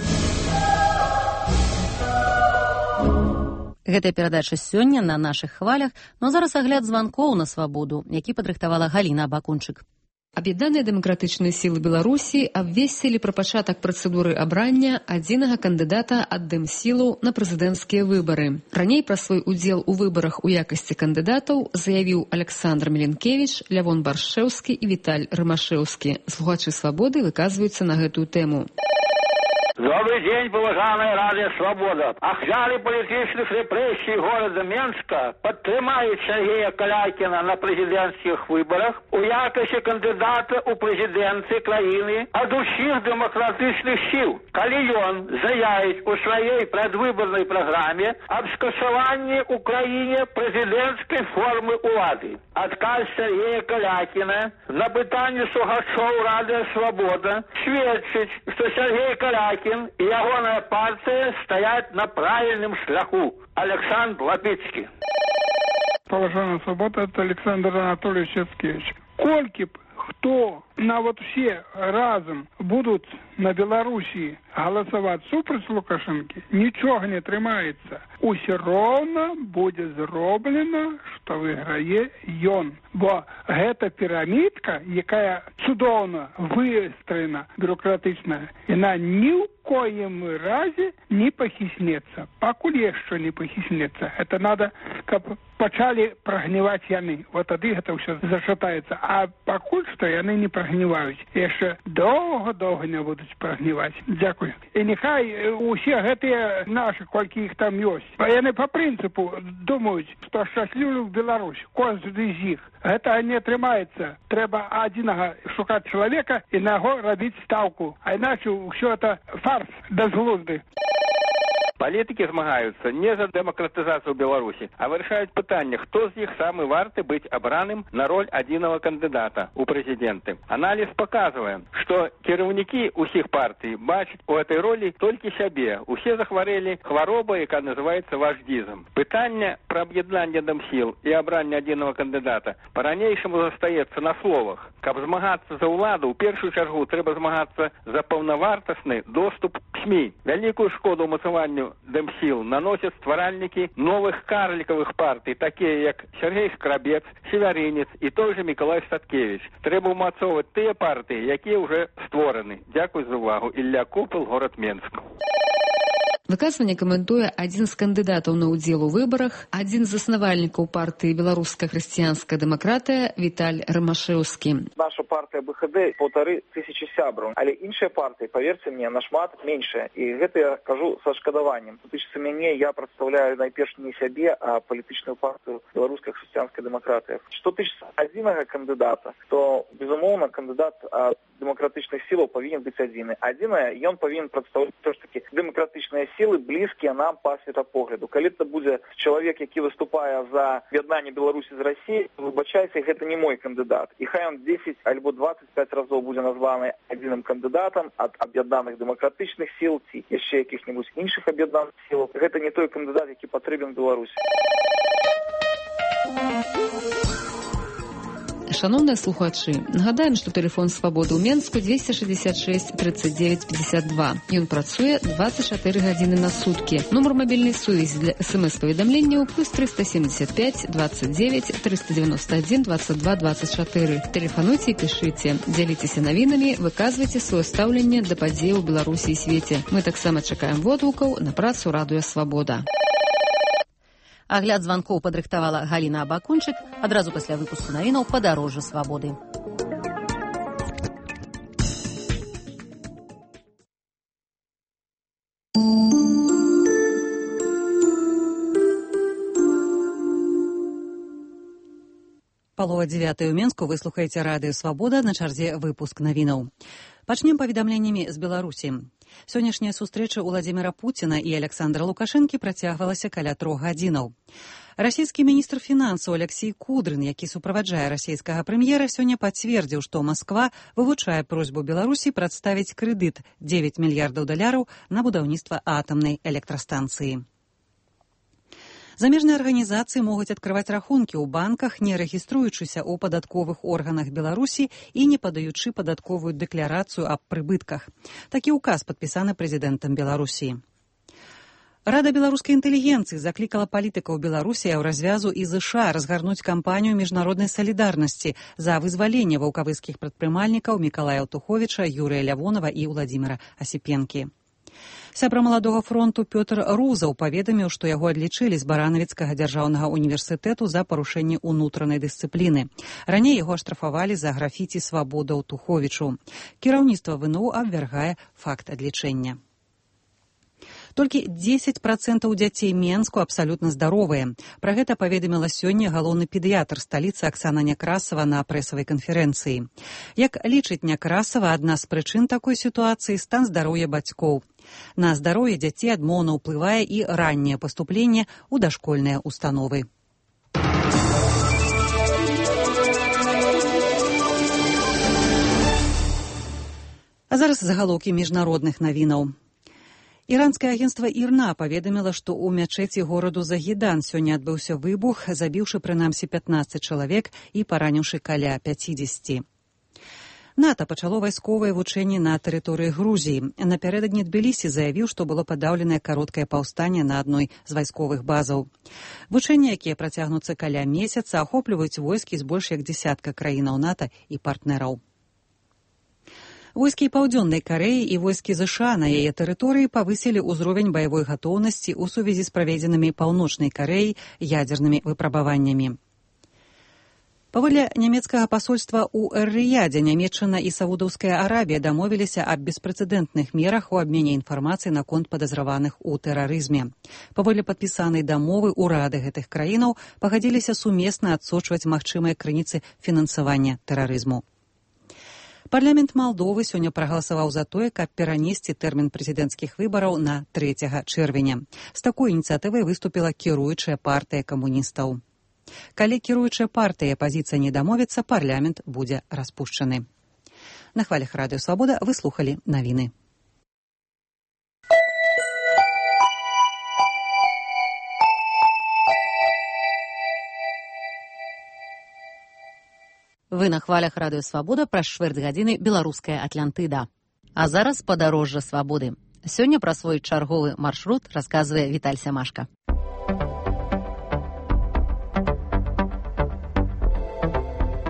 E: Гэтая перадача сёння на нашых хвалях, но зараз агляд званкоў на свабоду, які падрыхтавала Галіна Абакунчык.
D: Аб'яднаныя дэмакратычныя сілы Беларусі абвесцілі пра пачатак працэдуры абрання адзінага кандыдата ад дэмсілаў на прэзідэнцкія выбары. Раней пра свой удзел у выбарах у якасці кандыдатаў заявіў Александр Міленкевіч, Лявон Баршэўскі і Віталь Рымашэўскі. Слухачы свабоды выказваюцца на гэтую тэму.
F: Добрый день, поважаемая Радио Свобода. Ахвяры политических репрессий города Менска подтримают Сергея Калякина на президентских выборах у якости кандидата у президенты краины от усіх демократичных сил. Коли он заявит у своей предвыборной программе об скасовании Украине президентской формы улады. Отказ Сергея Калякина на питание слухачов Радио Свобода свідчить, что Сергей Калякин и ягоная партия стоят на правильном шляху. Александр Лапицкий.
Y: Поважаемая свобода, это Александр Анатольевич Яцкевич. Кольки б хто нават все разом будут на Белоруссии голосовать супраць Лукашенки, ничего не трымаецца. Усё роўна будзе зроблена, што выйграе ён. Бо гэта пірамідка, якая цудоўна выстроена бюрократычна, яна ні ў коім разе не пахіснецца. Пакуль яшчэ не пахіснецца. Это надо, каб пачалі прагніваць яны. Вот тады гэта ўсё зашатаецца. А пакуль што яны не прагніваюць. Яшчэ доўга-доўга не будуць прагніваць. Дзякуй. І няхай усе гэтыя нашы, колькі іх там ёсць, яны по прынцыпу думаюць, што шчаслівы Беларусь, кожны з іх. Гэта не атрымаецца. Трэба адзінага шукаць чалавека і на яго рабіць стаўку. А іначе ўсё это фарс бязглузды.
Z: Политики змагаюцца не за демократизацию Беларуси, а вырашаюць пытанне, кто з іх самы варты быть обраным на роль адзінага кандидата у президенты. Анализ показывает, что кіраўнікі усіх партий бачаць у этой роли только сябе. Усе захварэлі хваробай, якая называется вождизм. Пытанне про объединение дэмсіл и обрання адзінага кандидата по-ранейшаму застаецца на словах. Каб змагацца за ўладу, у першую чаргу трэба змагацца за паўнавартасны доступ к СМИ. Вялікую шкоду ўмацаванню дэмсіл наносят стваральнікі новых карлікавых партый, такія як Сергей Скрабец, Севярынец і той же Миколай Статкевич. Трэба ўмацоўваць тыя партыі, якія ўжо створаны. Дякую за увагу. Ілля Купал, город Менск.
D: Выказванне каментуе адзін з кандыдатаў на ўдзел у выбарах, адзін з заснавальнікаў партыі «Беларуская хрысціянская дэмакратыя» Віталь Рамашэўскі.
H: Наша партыя бэ ха дэ полторы тысячи сябраў, але іншыя партыі, поверьте мне, нашмат меншыя. І гэта я кажу са шкадаваннем. Датычыцца мяне, я прадстаўляю найперш не сябе, а палітычную партыю «Беларуская хрысціянская дэмакратыя». Што тычыцца адзінага кандыдата, то, безумоўна, кандыдат ад дэмакратычных сілаў павінен быць адзіны. Адзінае, ён павінен прадстаўляць то ж такі дэмакратычныя сілы, блізкія нам па светапогляду. Калі это будзе чалавек, які выступае за аб'яднанне Беларусі з Расіяй, выбачайце, гэта не мой кандыдат. І хай он дзесяць альбо двадцать пять разоў будзе названы адзіным кандыдатам ад аб'яднаных дэмакратычных сіл ці яшчэ якіх-небудзь іншых аб'яднаных сілаў. Гэта не той кандыдат, які патрэбен Беларусі.
D: Шановныя слухачы, нагадаем, што тэлефон свабоды ў Менску двести шестьдесят шесть тридцать девять пятьдесят два. Ён працуе двадцать четыре гадзіны на суткі. Нумар мабільнай сувязі для смс-паведамленняў плюс триста семьдесят пять двадцать девять триста девяносто один двадцать два двадцать четыре. Тэлефануйце і пішыце, дзяліцеся навінамі, выказвайце сваё стаўленне да падзеяў у Беларусі і свеце. Мы таксама чакаем водгукаў на працу радыё Свабода.
E: Агляд званкоў падрыхтавала Галіна Абакунчык адразу пасля выпуску навінаў «Падарожжа свабоды».
A: Палова дзевятай у Менску, вы слухаеце радыё Свабода, на чарзе выпуск навінаў. Пачнем паведамленнямі з Беларусі. Сённяшняя сустрэча Уладзіміра Пуціна і Александра Лукашэнкі працягвалася каля трох гадзінаў. Расійскі міністр фінансаў Алексей Кудрын, які суправаджае расійскага прэм'ера, сёння пацвердзіў, што Масква вывучае просьбу Беларусі прадставіць крэдыт дзевяць мільярдаў даляраў на будаўніцтва атамнай электрастанцыі. Замежныя арганізацыі могуць адкрываць рахункі ў банках, не рэгіструючыся ў падатковых органах Беларусі і не падаючы падатковую дэкларацыю аб прыбытках. Такі ўказ падпісаны прэзідэнтам Беларусі. Рада беларускай інтэлігенцыі заклікала палітыкаў Беларусі ў развязу і ЗША разгарнуць кампанію міжнароднай салідарнасці за вызваленне ваўкавыскіх прадпрымальнікаў Мікалая Аўтуховіча, Юрыя Лявонава і Уладзіміра Асіпенкі. Сябра маладога фронту Пётр Рузаў паведаміў, што яго адлічылі з Баранавіцкага дзяржаўнага універсітэту за парушэнне ўнутранай дысцыпліны. Раней яго аштрафавалі за графіці «Свабода Аўтуховічу». Кіраўніцтва вэ эн у абвяргае факт адлічэння. Толькі дзесяць працэнтаў дзяцей Менску абсалютна здаровыя. Пра гэта паведаміла сёння галоўны педыятр сталіцы Аксана Някрасава на прэсавай канферэнцыі. Як лічыць Някрасава, адна з прычын такой сітуацыі – стан здароўя бацькоў. На здароўе дзяцей адмоўна ўплывае і ранняе паступленне ў дашкольныя установы. А зараз загалоўкі міжнародных навінаў. Іранскае агенцтва ІРНА паведаміла, што ў мячэці гораду Загідан сёння адбыўся выбух, забіўшы прынамсі пятнаццаць чалавек і параніўшы каля пяцідзесяці. НАТО пачало вайсковыя вучэнні на тэрыторыі Грузіі. Напярэдадні Тбілісі заявіў, што было падаўленае кароткае паўстанне на адной з вайсковых базаў. Вучэнні, якія працягнуцца каля месяца, ахопліваюць войскі з больш як дзясятка краінаў НАТО і партнераў. Войскі Паўдзённай Карэі і войскі ЗША на яе тэрыторыі павысілі ўзровень баявой гатоўнасці ў сувязі з праведзенымі Паўночнай Карэяй ядзернымі выпрабаваннямі. Паводле нямецкага пасольства ў Эр-Рыядзе Нямецчына і Саудаўская Арабія дамовіліся аб беспрэцэдэнтных мерах у абмене інфармацыі наконт падазраваных у тэрарызме. Паводле падпісанай дамовы урады гэтых краінаў пагадзіліся сумесна адсочваць магчымыя крыніцы фінансавання тэрарызму. Парламент Малдовы сёння прагаласаваў за тое, каб перанесці тэрмін прэзідэнцкіх выбараў на трэцяга чэрвеня. З такой ініцыятывай выступіла кіруючая партыя камуністаў. Калі кіруючая партыя і апазіцыя не дамовіцца, парламент будзе распушчаны. На хвалях радыё Свабода вы слухалі навіны.
E: Вы на хвалях радыё Свабода, праз чвэрць гадзіны беларуская Атлантыда. А зараз падарожжа свабоды. Сёння пра свой чарговы маршрут расказвае Віталь Сямашка.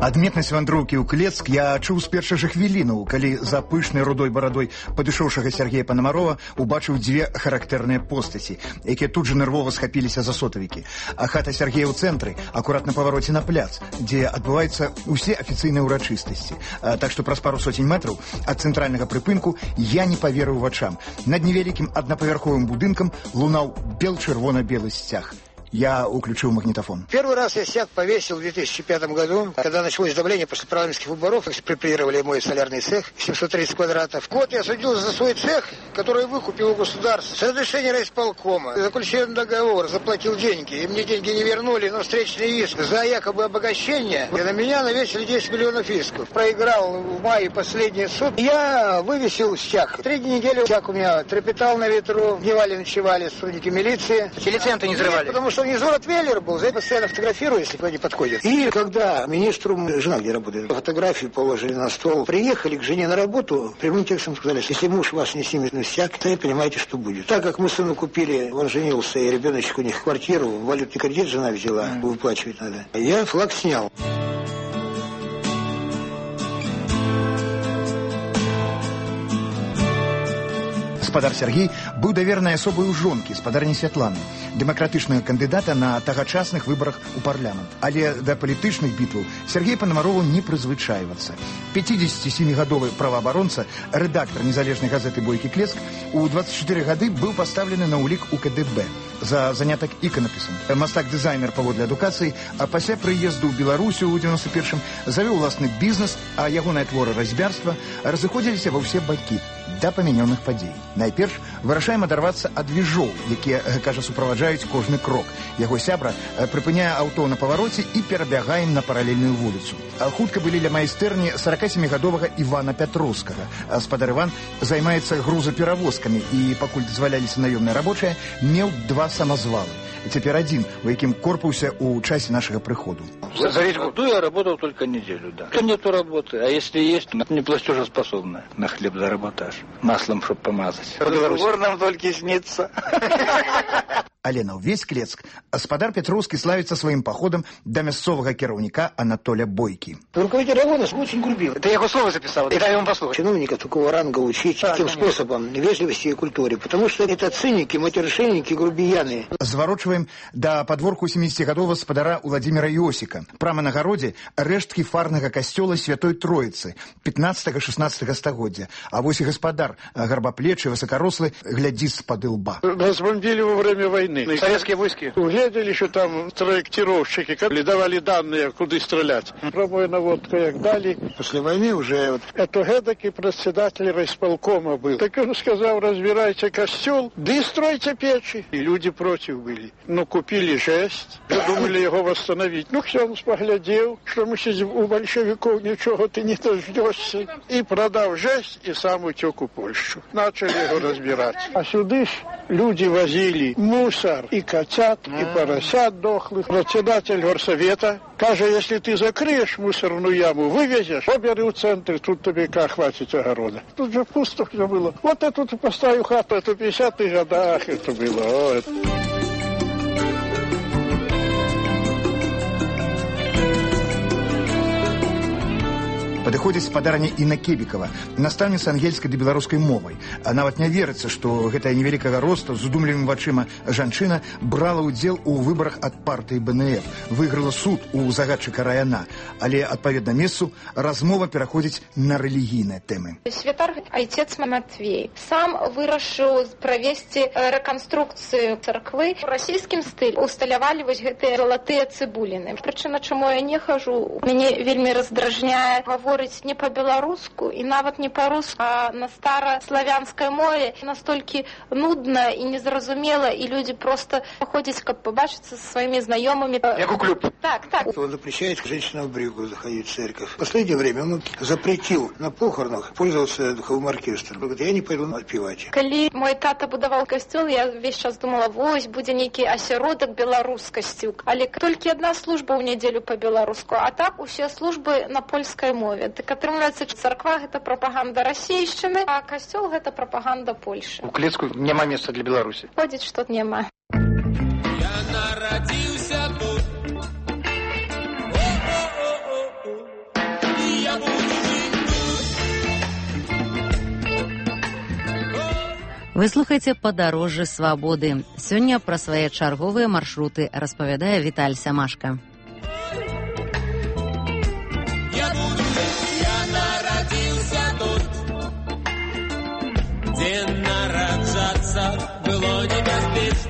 I: Адметнасць вандроўкі ў Клецк я чуў з першых жа хвілінаў, калі за пышнай рудой барадой падышоўшага Сергея Панамарова убачыў дзве характэрныя постаці, якія тут жа нервова схапіліся за сотавікі. А хата Сергея ў цэнтры, акурат на павароце на пляц, дзе адбываюцца ўсе афіцыйныя ўрачыстасці. А, так што праз пару соцень метраў ад цэнтральнага прыпынку я не паверыў вачам. Над невялікім аднапавярховым будынкам лунаў бел-чырвона-белы сцяг. Я уключил магнитофон.
J: Первый раз я стяг повесил в две тысячи пятом году, когда началось давление после парламентских выборов, экспроприировали мой солярный цех, семьсот тридцать квадратов. Год я судился за свой цех, который выкупил у государства. С разрешения райисполкома заключил договор, заплатил деньги, и мне деньги не вернули, но встречный иск за якобы обогащение. И на меня навесили десять миллионов исков. Проиграл в мае последний суд. Я вывесил стяг. Три недели стяг у меня трепетал на ветру, дневали-ночевали сотрудники милиции.
K: Телеценты не взрывали?
J: Нет, потому что не Ротвейлер был, за это постоянно фотографирую, если к ней подходят. И когда министру, жена где работает, фотографии положили на стол, приехали к жене на работу, прямым текстом сказали, если муж вас не снимет на стяг, то понимаете, что будет. Так как мы сыну купили, он женился, и ребеночек у них квартиру, валютный кредит жена взяла, выплачивать надо. Я флаг снял.
I: Гаспадар Сергей быў давернай асобай у жонкі, спадарні Святланы, дэмакратычнага кандыдата на тагачасных выбарах у парламент. Але да палітычных бітваў Сергей Панамарову не прызвычайвацца. пяцідзесяцісемігадовы праваабаронца, рэдактар незалежнай газеты «Бойкі Клецк», у двадцать чатыры гады быў пастаўлены на ўлік у ка дэ бэ за занятак іканапісам. Мастак-дызайнер паводле адукацыі, а пасля прыезду ў Беларусю ў дзевяносто першым завёў уласны бізнес, а ягоныя творы разьбярства разыходзіліся ва ўсе бакі да памянёных падзей. Найперш вырашаем адарвацца ад віжоў, якія, кажа, суправаджаюць кожны крок. Яго сябра прыпыняе аўто на павароце і перабягаем на паралельную вуліцу. Хутка былі ля майстэрні сорокасемігадовага Івана Пятроўскага. Спадар Іван займаецца грузаперавозкамі і, пакуль дазваляліся наёмныя рабочыя, меў два самазвалы. Теперь один, в яким корпусе у часе нашего приходу.
K: За, за весь год я работал только неделю, да. То нету работы, а если есть, не платежеспособная на хлеб заработаешь. Маслом, чтобы помазать. Разговор нам только снится.
I: Але на ўвесь Клецк гаспадар Пятроўскі славіцца сваім паходам да мясцовага кіраўніка Анатоля Бойкі.
J: Руководитель района очень грубил.
K: Это я его слово записал, и дай вам послушать.
J: Чиновника такого ранга учить да, таким конечно. Способом вежливости и культуре, потому что это циники, матершинники, грубияны.
I: Зварочваем да падворку семидесятигадового гаспадара Владимира Иосика. Прямо на гародзе рэшткі фарнага касцёла Святой Троицы пятнадцатага-шестнадцатага стагоддзя. А вось и гаспадар, гарбаплечы, высокорослы, глядзі з-пад лба.
Y: Разбомбили во время войны.
K: Советские войски.
Y: Углядели, что там траектировщики давали данные, куда стрелять. Промой наводка як дали.
J: После войны уже... Вот...
Y: Это эдакий председатель райисполкома был. Так он сказал, разбирайте костел, да и стройте печи. И люди против были. Ну, купили жесть, думали его восстановить. Ну, Ксенс поглядел, что мы у большевиков ничего ты не дождешься. И продав жесть, и сам утек у Польшу. Начали его разбирать. А сюда ж люди возили мусор, и котят, и поросят дохлых. Председатель горсовета каже, если ты закроешь мусорную яму, вывезешь, побери в центре, тут тебе как хватит огорода. Тут же пусто все было. Вот эту поставил хату, это в пятидесятых годах это было. О, это...
I: Падыходзіць спадарня Інна Кебікава, настаўніца ангельскай ды беларускай мовай. А нават не верыцца, што гэтая невялікага росту з удумлівымі вачыма жанчына брала ўдзел у выбарах ад партыі бэ эн эф, выйграла суд у загадчыка раяна, але адпаведна месцу размова пераходзіць на рэлігійныя тэмы.
L: Святар айцец Матвей сам вырашыў правесці рэканструкцыю царквы у расійскім стылі. Усталявалі вось гэтыя залатыя цыбуліны. Прычына, чаму я не хожу, мяне вельмі раздражняе гаворыць не по-беларуску и нават не по-руску, а на старославянской мове настолько нудно и незразумело, и люди просто ходят, как побачиться со своими знакомыми.
K: Я куклю.
L: Так, так.
J: Он запрещает женщинам в брюках заходить в церковь. В последнее время он запретил на похоронах пользоваться духовым оркестром. Говорит, я не пойду отпевать.
L: Коли мой тата будовал костел, я весь час думала, вось, будет некий осироток белорусскости. Але только одна служба в неделю по-белоруску, а так все службы на польской мове. Так атрымліваецца, царква гэта прапаганда расійшчыны, а касцёл гэта прапаганда Польшы.
K: У Клецку няма месца для Беларусі.
L: Ходзіць, што няма.
M: Я нарадзіўся тут.
E: Вы слухаеце «Падарожжы свабоды». Сёння пра свае чарговыя маршруты распавядае Віталь Сямашка.
G: Я буду, я нарадзіўся тут, дзе нараджацца было небяспечна.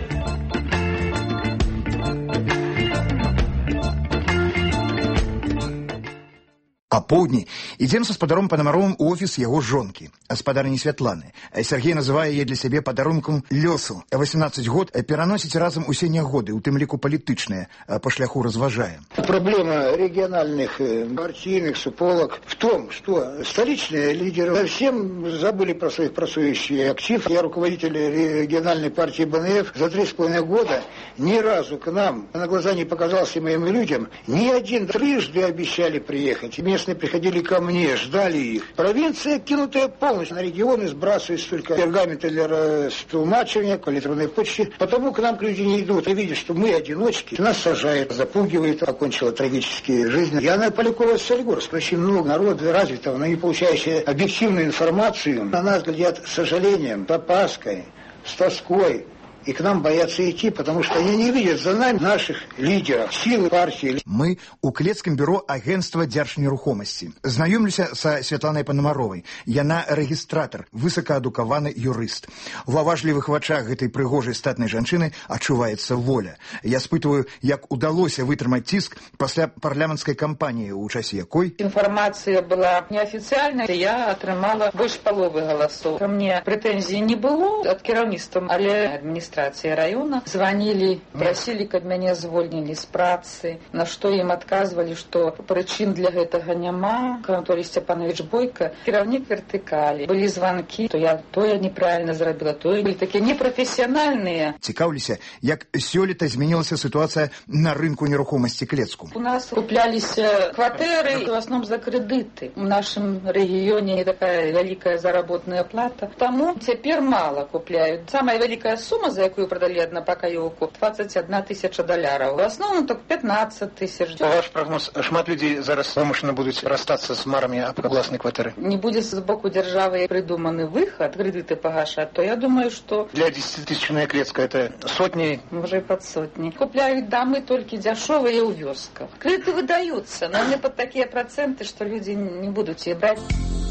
I: А поўдні ідзем са спадаром Панамаровым у офіс яго жонкі, гаспадарні Святланы. Сергей называе яе для сябе падарункам лёсу. восемнадцать год пераносіць разам усе нягоды, у тым ліку палітычныя, па шляху разважае.
J: Проблема региональных партийных суполок в том, что столичные лидеры совсем забыли про своих просующий актив. Я руководитель региональной партии БНФ. За три с половиной года ни разу к нам на глаза не показался моим людям. Ни один трижды обещали приехать. Местные приходили ко мне, ждали их. Провинция, кинутая полностью на регионы, сбрасывает только пергаменты для растолмачивания по электронной почте. Потому к нам люди не идут и видят, что мы одиночки. Нас сажают, запугивают, окончила трагические жизни. Яна Полякова с Солигорска. Очень много народа развитого, но не получающие объективную информацию. На нас глядят с сожалением, с опаской, с тоской. И к нам боятся идти, потому что они не видят за нами наших лидеров, силы партии.
I: Мы у Клецкім бюро агентства дзяржнерухомасці. Знаёмлюся са Святланай Панамаровай. Яна рэгістратар, высокаадукаваны юрыст. У аважлівых вачах гэтай прыгожай статнай жанчыны адчуваецца воля. Я спытваю, як удалося вытрымаць ціск пасля парламенцкай кампаніі, у часе якой
M: інфармацыя была неафіцыяльная. Я атрымала больш паловы галасоў. Ко мне прэтэнзій не было ад кіраўніцтва, але адміністрацыя района звонили, просили, каб мяне звольнили с працы, на что им отказывали, что причин для этого няма. Анатолий Степанович Бойко, кіраўнік вертыкалі. Были звонки, то я то я неправильно зрабіла, то были такие непрофессиональные.
I: Цікаўлюся, як сёлета змянілася ситуация на рынку нерухомости Клецку.
M: У нас куплялись квартиры, в основном за кредиты. В нашем регионе не такая великая заработная плата. Тому теперь мало купляют. Самая великая сумма, за якую продали однопакаёўку, двадцать одна тысяча доляраў. В основном только пятнадцать тысяч.
J: Ваш прогноз, шмат людей зараз вымушаны будуць расстаться с марами об власной квартиры?
M: Не будет с боку державы придуманы выход, кредиты погашать, то я думаю, что...
J: Для десятитысячная Клецка это сотни?
M: Уже под сотни. Купляют домы только дешевые у вёсках. Кредиты выдаются, но не под такие проценты, что люди не будут их брать.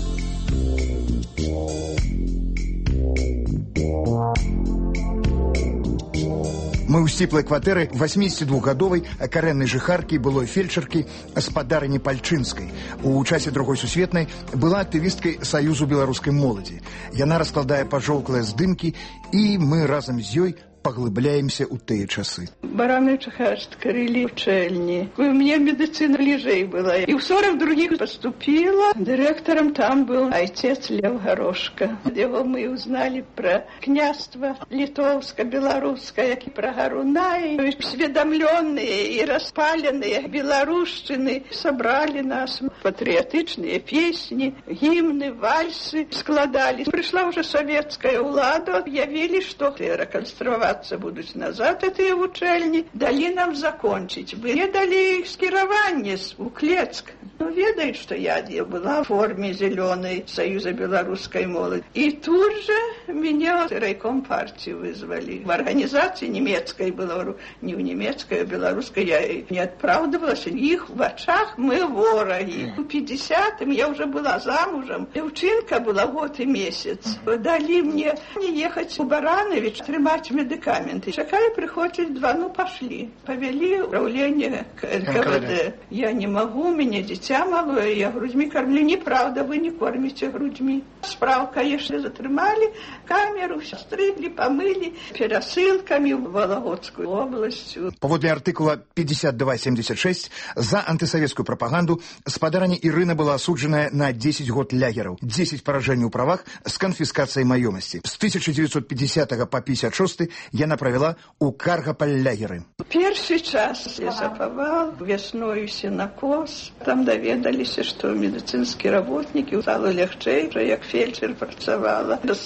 I: Мы ў сціплай кватэры восьмидесятидвухгадовай карэннай жыхаркі, былой фельчаркі, спадарыні Пальчынскай. У часе другой сусветнай была актывісткай Саюзу беларускай моладзі. Яна раскладае пажоўклыя здымкі, і мы разам з ёй поглыбляемся у тыя часы.
Y: Бараныча открыли учельни. У меня медицина ближей была. И в сорок других поступила. Директором там был отец Лев Горошко. Его мы узнали про княжество литовско-белорусское, и про Гарунай. Осведомленные и распаленные белорусчины собрали нас. Патриотичные песни, гимны, вальсы складали. Пришла уже советская улада. Объявили, что реконструировать будут назад этой учельни, дали нам закончить. Мне дали скирование у Клецк. Ну, ведают, что я была в форме зеленой Союза белорусской молоди. И тут же меня райком партии вызвали. В организации немецкой была, не в немецкой, а в белорусской, я не отправдывалась. Их в очах мы вороги. В пятидесятом я уже была замужем. Девчинка была год и месяц. Дали мне ехать в Баранович, тримать медикаменты. Шакали приходят два, ну пошли. Повели управление эн ка вэ дэ. Я не могу, у меня дитя малое, я грудьми кормлю. Неправда, вы не кормите грудьми. Справка, конечно, затримали, камеру стригли, помыли, пересылками в Вологодскую область.
I: Паводле артыкула пятьдесят два семьдесят шесть за антысоветскую пропаганду спадарня Ірына была осудженная на десять год лягераў, десять поражений у правах с конфискацией маёмасці. С тысяча девятьсот пятидесятого по пятьдесят шестой яна правяла у Каргапаль-лягеры.
Y: Первый час я запавал, весною сенокос. Там доведаліся, что медицинские работники стало легче, як фельдшер працавала. До самым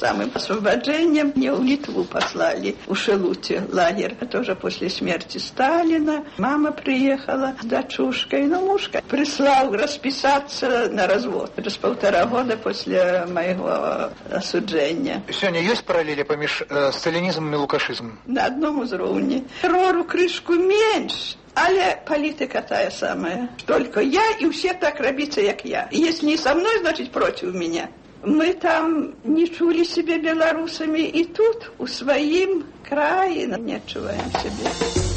N: освобождения мне в Литву послали, в Шелуте лагерь. Тоже после смерти Сталина. Мама приехала с дочушкой, но муж прислал расписаться на развод. Через полтора года после моего осуждения.
I: Сегодня есть параллели помеж э, сталинизмом и лукашизмом?
N: На одном уровне. Террору крышку меньше. Але політика тая самая. Только я и все так робиться, як я. Если не со мной, значит против меня. Мы там не чули себя белорусами, и тут у своим крае не отчуваем себя.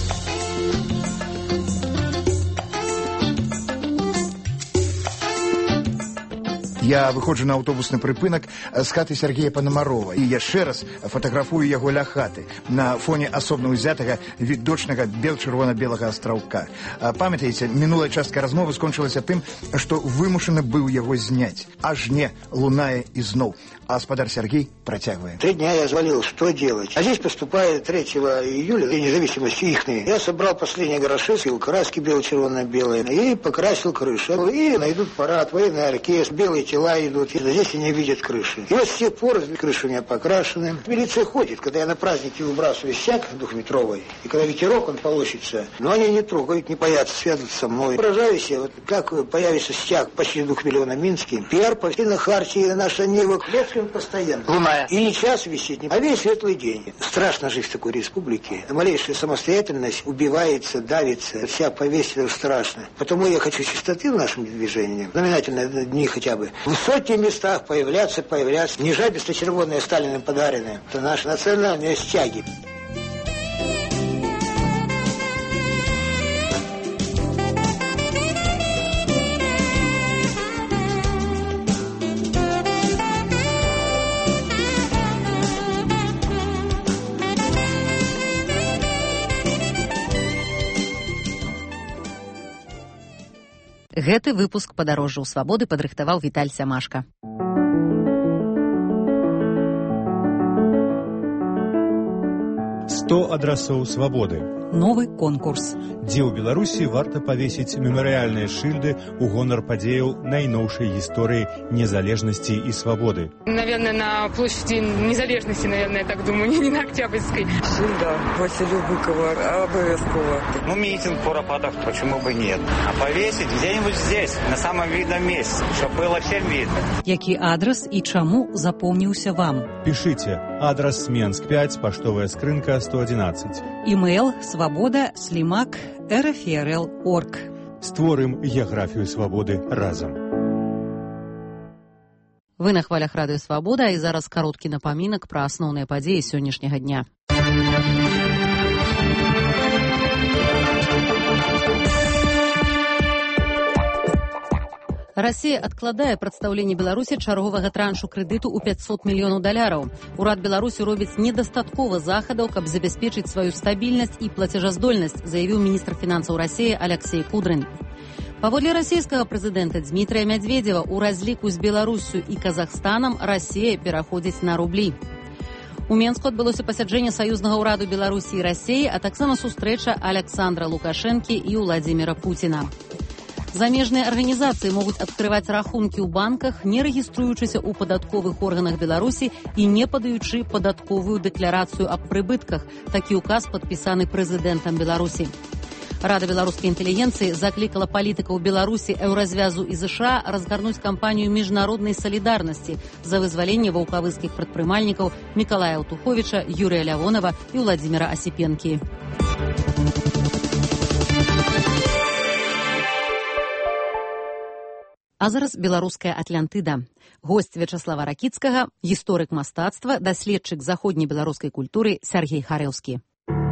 I: Я выходжу на аўтобусны прыпынак з хаты Сергея Панамарова і яшчэ раз фатаграфую яго ля хаты на фоне асобна ўзятага відочнага бел-чырвона-белага астраўка. Памятаеце, мінулая частка размовы скончылася тым, што вымушаны быў яго зняць. Аж не лунае ізноў. А господар Сергей протягивает.
J: Три дня я звонил, что делать. А здесь поступает третьего июля, День независимости ихний. Я собрал последние гроши, краски бело-червоно-белые, и покрасил крышу. И найдут парад, военный оркестр, белые тела идут. И здесь они видят крыши. И вот с тех пор крыши у меня покрашены. Милиция ходит, когда я на празднике выбрасываю стяг двухметровый, и когда ветерок, он полощется. Но они не трогают, не боятся, связываться со мной. Поражаюсь я, вот как появится стяг почти двух миллионов Минский. Пиар по всей Хартии, наша Нива, постоянно. Луная. И не час висит, а весь светлый день. Страшно жить в такой республике. Малейшая самостоятельность убивается, давится. Вся повесить страшно. Потому я хочу чистоты в нашем движении. Знаменательные дни хотя бы. В сотни местах появляться, появляться. Не жабисто червонные Сталиным подаренные. Это наши национальные стяги.
E: Гэты выпуск падарожжаў свабоды падрыхтаваў Віталь Сямашка.
W: сто адрасоў свабоды.
A: Новы конкурс.
W: Дзе ў Беларусі варта павесіць мемарыяльныя шыльды ў гонар падзеяў найноўшай гісторыі незалежнасці і свабоды.
P: Наверное, на площади незалежности, наверное, я так думаю, не на Октябрьской.
Q: Шильда Василию Быкова обовязково.
R: Ну, митинг по Рапатах, почему бы нет. А повесить где-нибудь здесь, на самом видном месте, чтобы было всем видно.
A: Які адрес і чаму запомніўся вам?
W: Пишите. Адрес Менск пять, паштовая скрынка сто одиннадцать.
A: Имейл свобода слимак рфрл точка орг.
W: Створым геаграфію свабоды разам.
E: Вы на хвалях радыё Свабода, і зараз кароткі напамінак пра асноўныя падзеі сённяшняга дня. Расія адкладае прадстаўленне Беларусі чарговага траншу крэдыту ў пятьсот мільёнаў даляраў. Урад Беларусі робіць недастаткова захадаў, каб забяспечыць сваю стабільнасць і плацежаздольнасць, заявіў міністр фінансаў Расіі Алексей Кудрин. Паводле расійскага прэзідэнта Дмітрыя Мядзведзева, у разліку з Беларуссю і Казахстанам Расія пераходзіць на рублі. У Менску адбылося пасяджэнне саюзнага ўраду Беларусі і Расіі, а таксама сустрэча Александра Лукашэнкі і Уладзіміра Пуціна. Замежныя арганізацыі могуць адкрываць рахункі ў банках, не рэгіструючыся ў падатковых органах Беларусі і не падаючы падатковую дэкларацыю аб прыбытках. Такі ўказ падпісаны прэзідэнтам Беларусі. Рада беларускай інтэлігенцыі заклікала палітыкаў Беларусі, Еўразвязу і ЗША разгарнуць кампанію міжнароднай салідарнасці за вызваленне ваўкавыскіх прадпрымальнікаў Мікалая Аўтуховіча, Юрыя Лявонава і Уладзіміра Асіпенкі. А зараз беларуская Атлантыда. Госць Вячаслава Ракіцкага, гісторык мастацтва, даследчык заходняй беларускай культуры Сяргей Харэўскі.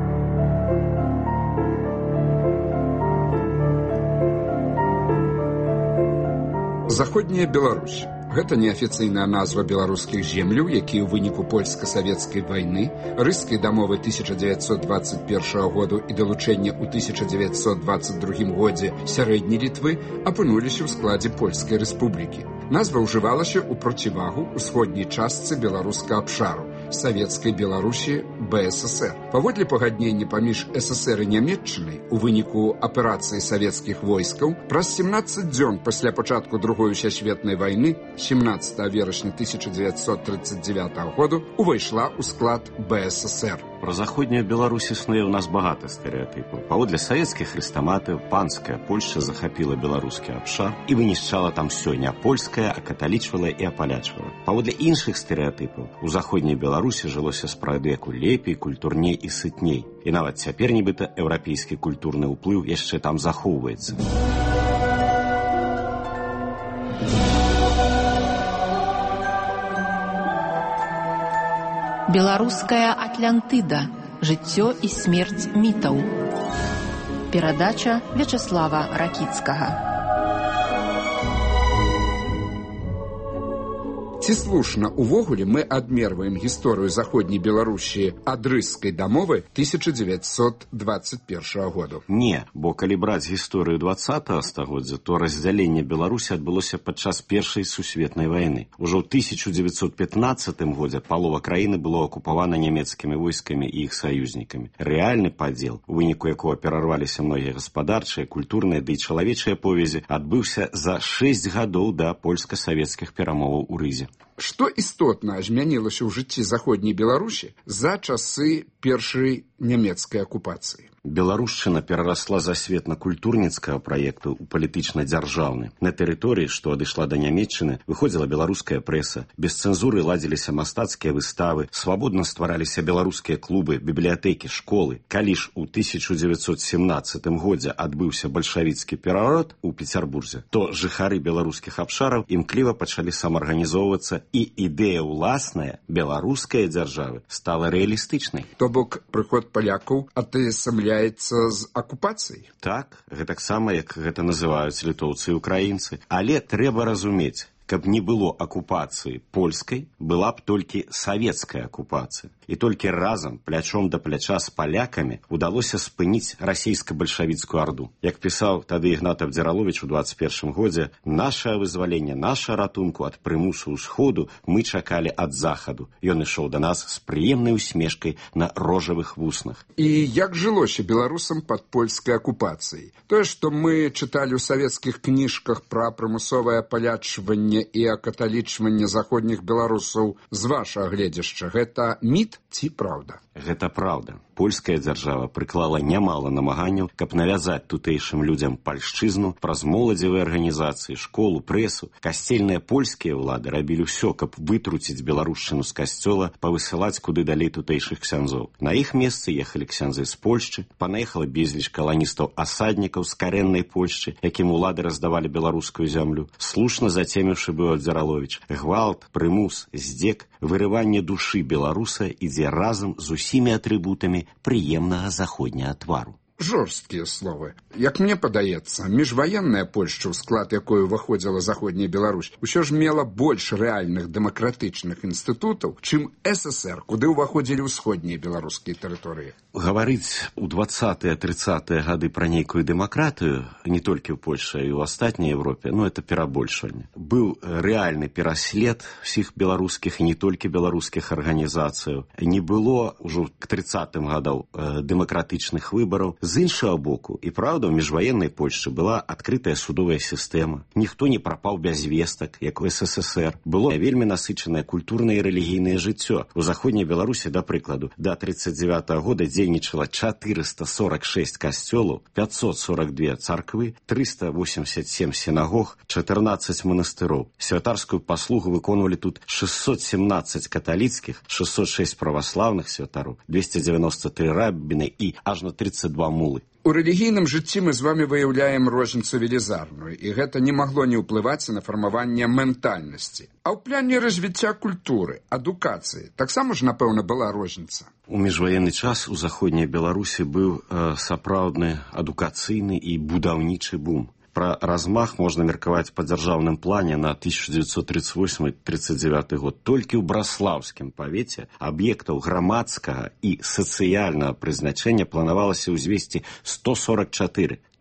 B: Заходняя Беларусь. Гэта неафіцыйная назва беларускіх земляў, якія ў выніку польска-савецкай вайны, рыскай дамовы тысяча дзевяцьсот дваццаць першага году і далучэння ў тысяча дзевяцьсот дваццаць другім годзе сярэдняй Літвы апынуліся ў складзе Польскай рэспублікі. Назва ўжывалася ў процівагу ўсходняй частцы беларускага абшару, савецкай Беларусі БССР. Паводле пагаднення паміж ССР і Нямецчынай у выніку аперацыі савецкіх войскаў праз семнаццаць дзён пасля пачатку другой сусветнай вайны семнаццатага верасня тысяча дзевяцьсот тридцать девятого году увайшла ў склад БССР.
O: Про заходнюю Беларусь існуе ў нас багата стэрэатыпаў. Паводле савецкіх хрэстаматыў панская Польшча захапіла беларускі абшар і вынішчала там усё не польскае, а каталічвала і апалячвала. Паводле іншых стэрэатыпаў у заходняй Беларусі жылося спрадвеку лепей, культурней і сытней. І нават цяпер нібыта еўрапейскі культурны ўплыў яшчэ там захоўваецца.
C: Беларуская Атлантыда. Жыццё і смерць мітаў. Перадача Вячаслава Ракіцкага.
B: Ці слушна увогуле мы адмерваем гісторыю заходняй Беларусі ад рыжскай дамовы тысяча дзевяцьсот двадцать первого году?
O: Не, бо калі браць гісторыю двадцатага стагоддзя, то раздзяленне Беларусі адбылося падчас першай сусветнай вайны. Ужо ў тысяча дзевяцьсот пятнаццатым годзе палова краіны было акупавана нямецкімі войскамі і іх саюзнікамі. Рэальны падзел, у выніку якога перарваліся многія гаспадарчыя, культурныя ды чалавечыя повязі, адбыўся за шэсць гадоў да польска-савецкіх перамоваў у Рызе.
B: Што істотна змянілася ў жыцці заходняй Беларусі за часы першай нямецкай акупацыі?
O: Беларушчына перарасла з асветна-культурніцкага праекту ў палітычна-дзяржаўны. На тэрыторыі, што адышла да Нямецчыны, выходзіла беларуская прэса, без цэнзуры ладзіліся мастацкія выставы, свабодна ствараліся беларускія клубы, бібліятэкі, школы. Калі ж у тысяча дзевяцьсот семнаццатым годзе адбыўся бальшавіцкі пераворот у Пецярбурзе, то жыхары беларускіх абшараў імкліва пачалі самаарганізоўвацца, і ідэя ўласная беларускай дзяржавы стала рэалістычнай.
B: То бок прыход палякаў атаясамляецца з акупацыяй?
O: Так, гэтаксама, як гэта называюць літоўцы і украінцы. Але трэба разумець, каб не было акупацыі польскай, была б толькі савецкая акупацыя. І толькі разам, плячом да пляча з палякамі, удалося спыніць расійска-бальшавіцкую арду. Як пісаў тады Ігнат Абдзіраловіч у двадцать первым годзе, «Нашае вызваленне, наша ратунку ад прымусу ўсходу мы чакалі ад захаду». Ён ішоў да нас з прыемнай усмешкай на рожавых вуснах.
B: І як жылося беларусам пад польскай акупацыяй? Тое, што мы чыталі ў савецкіх кніжках пра прымусовае апалячванне і акаталічванне заходніх беларусаў з вашага гледзяшча, гэта міт ці праўда?
O: Гэта праўда. Польская дзяржава прыклала нямала намаганняў, каб навязаць тутэйшым людзям пальшчызну праз моладзевыя арганізацыі, школу, прэсу. Касцельныя польскія ўлады рабілі ўсё, каб вытруціць беларушчыну з касцёла, павысылаць куды далей тутэйшых ксяндзоў. На іх месцы ехалі ксяндзы з Польшчы, панаехала безліч каланістаў-асаднікаў з карэннай Польшчы, якім улады раздавалі беларускую зямлю. Слушна зацеміўшы быў Абдзіраловіч. Гвалт, прымус, здзек, вырыванне душы беларуса ідзе разам з усімі атрыбутамі прыемнага заходняга твару.
B: Жорсткія словы. Як мне падаецца, міжваенная Польшча, у склад якой уваходзіла заходняя Беларусь, усё ж мела больш рэальных дэмакратычных інстытутаў, чым ССР, куды ўваходзілі ўсходнія беларускія тэрыторыі.
O: Гаварыць у двадцатыя-трыццатыя гады пра нейкую дэмакратыю, не толькі ў Польшчы, і ў астатняй Европе, ну, это перабольшванне. Быў рэальны пераслед усіх беларускіх і не толькі беларускіх арганізацыяў. Не было ўжо к трыццатым гадам дэмакратычных выбараў. З іншага боку, і праўда, у міжваеннай Польшчы была адкрытая судовая сістэма. Ніхто не прапаў без вестак, як у СССР. Было вельмі насычанае культурнае і рэлігійнае жыццё. У заходняй Беларусі, да прыкладу, да трыццаць дзевятага года дзейнічала чатырыста сорок шэсць касцёлаў, пятьсот сорок две царквы, триста восемьдесят семь сінагог, чатырнаццаць манастыроў. Святарскую паслугу выконвалі тут шестьсот семнадцать каталіцкіх, шестьсот шесть праваслаўных святароў, двести девяносто три раббіны і аж на тридцать два мулы.
B: У рэлігійным жыцці мы з вами выяўляем розніцу велізарную, і гэта не магло не ўплываць на фармаванне ментальнасці. А ў пляне развіцця культуры, адукацыі таксама ж, напэўна, была розніца.
O: У міжваенны час у заходняй Беларусі быў э, сапраўдны адукацыйны і будаўнічы бум. Пра размах можна меркаваць па дзяржаўным плане на тысяча дзевяцьсот тридцать восьмы — тридцать девятый год. Толькі ў браслаўскім павеце аб'ектаў грамадскага і сацыяльнага прызначэння планавалася ўзвесці сто сорок чатыры.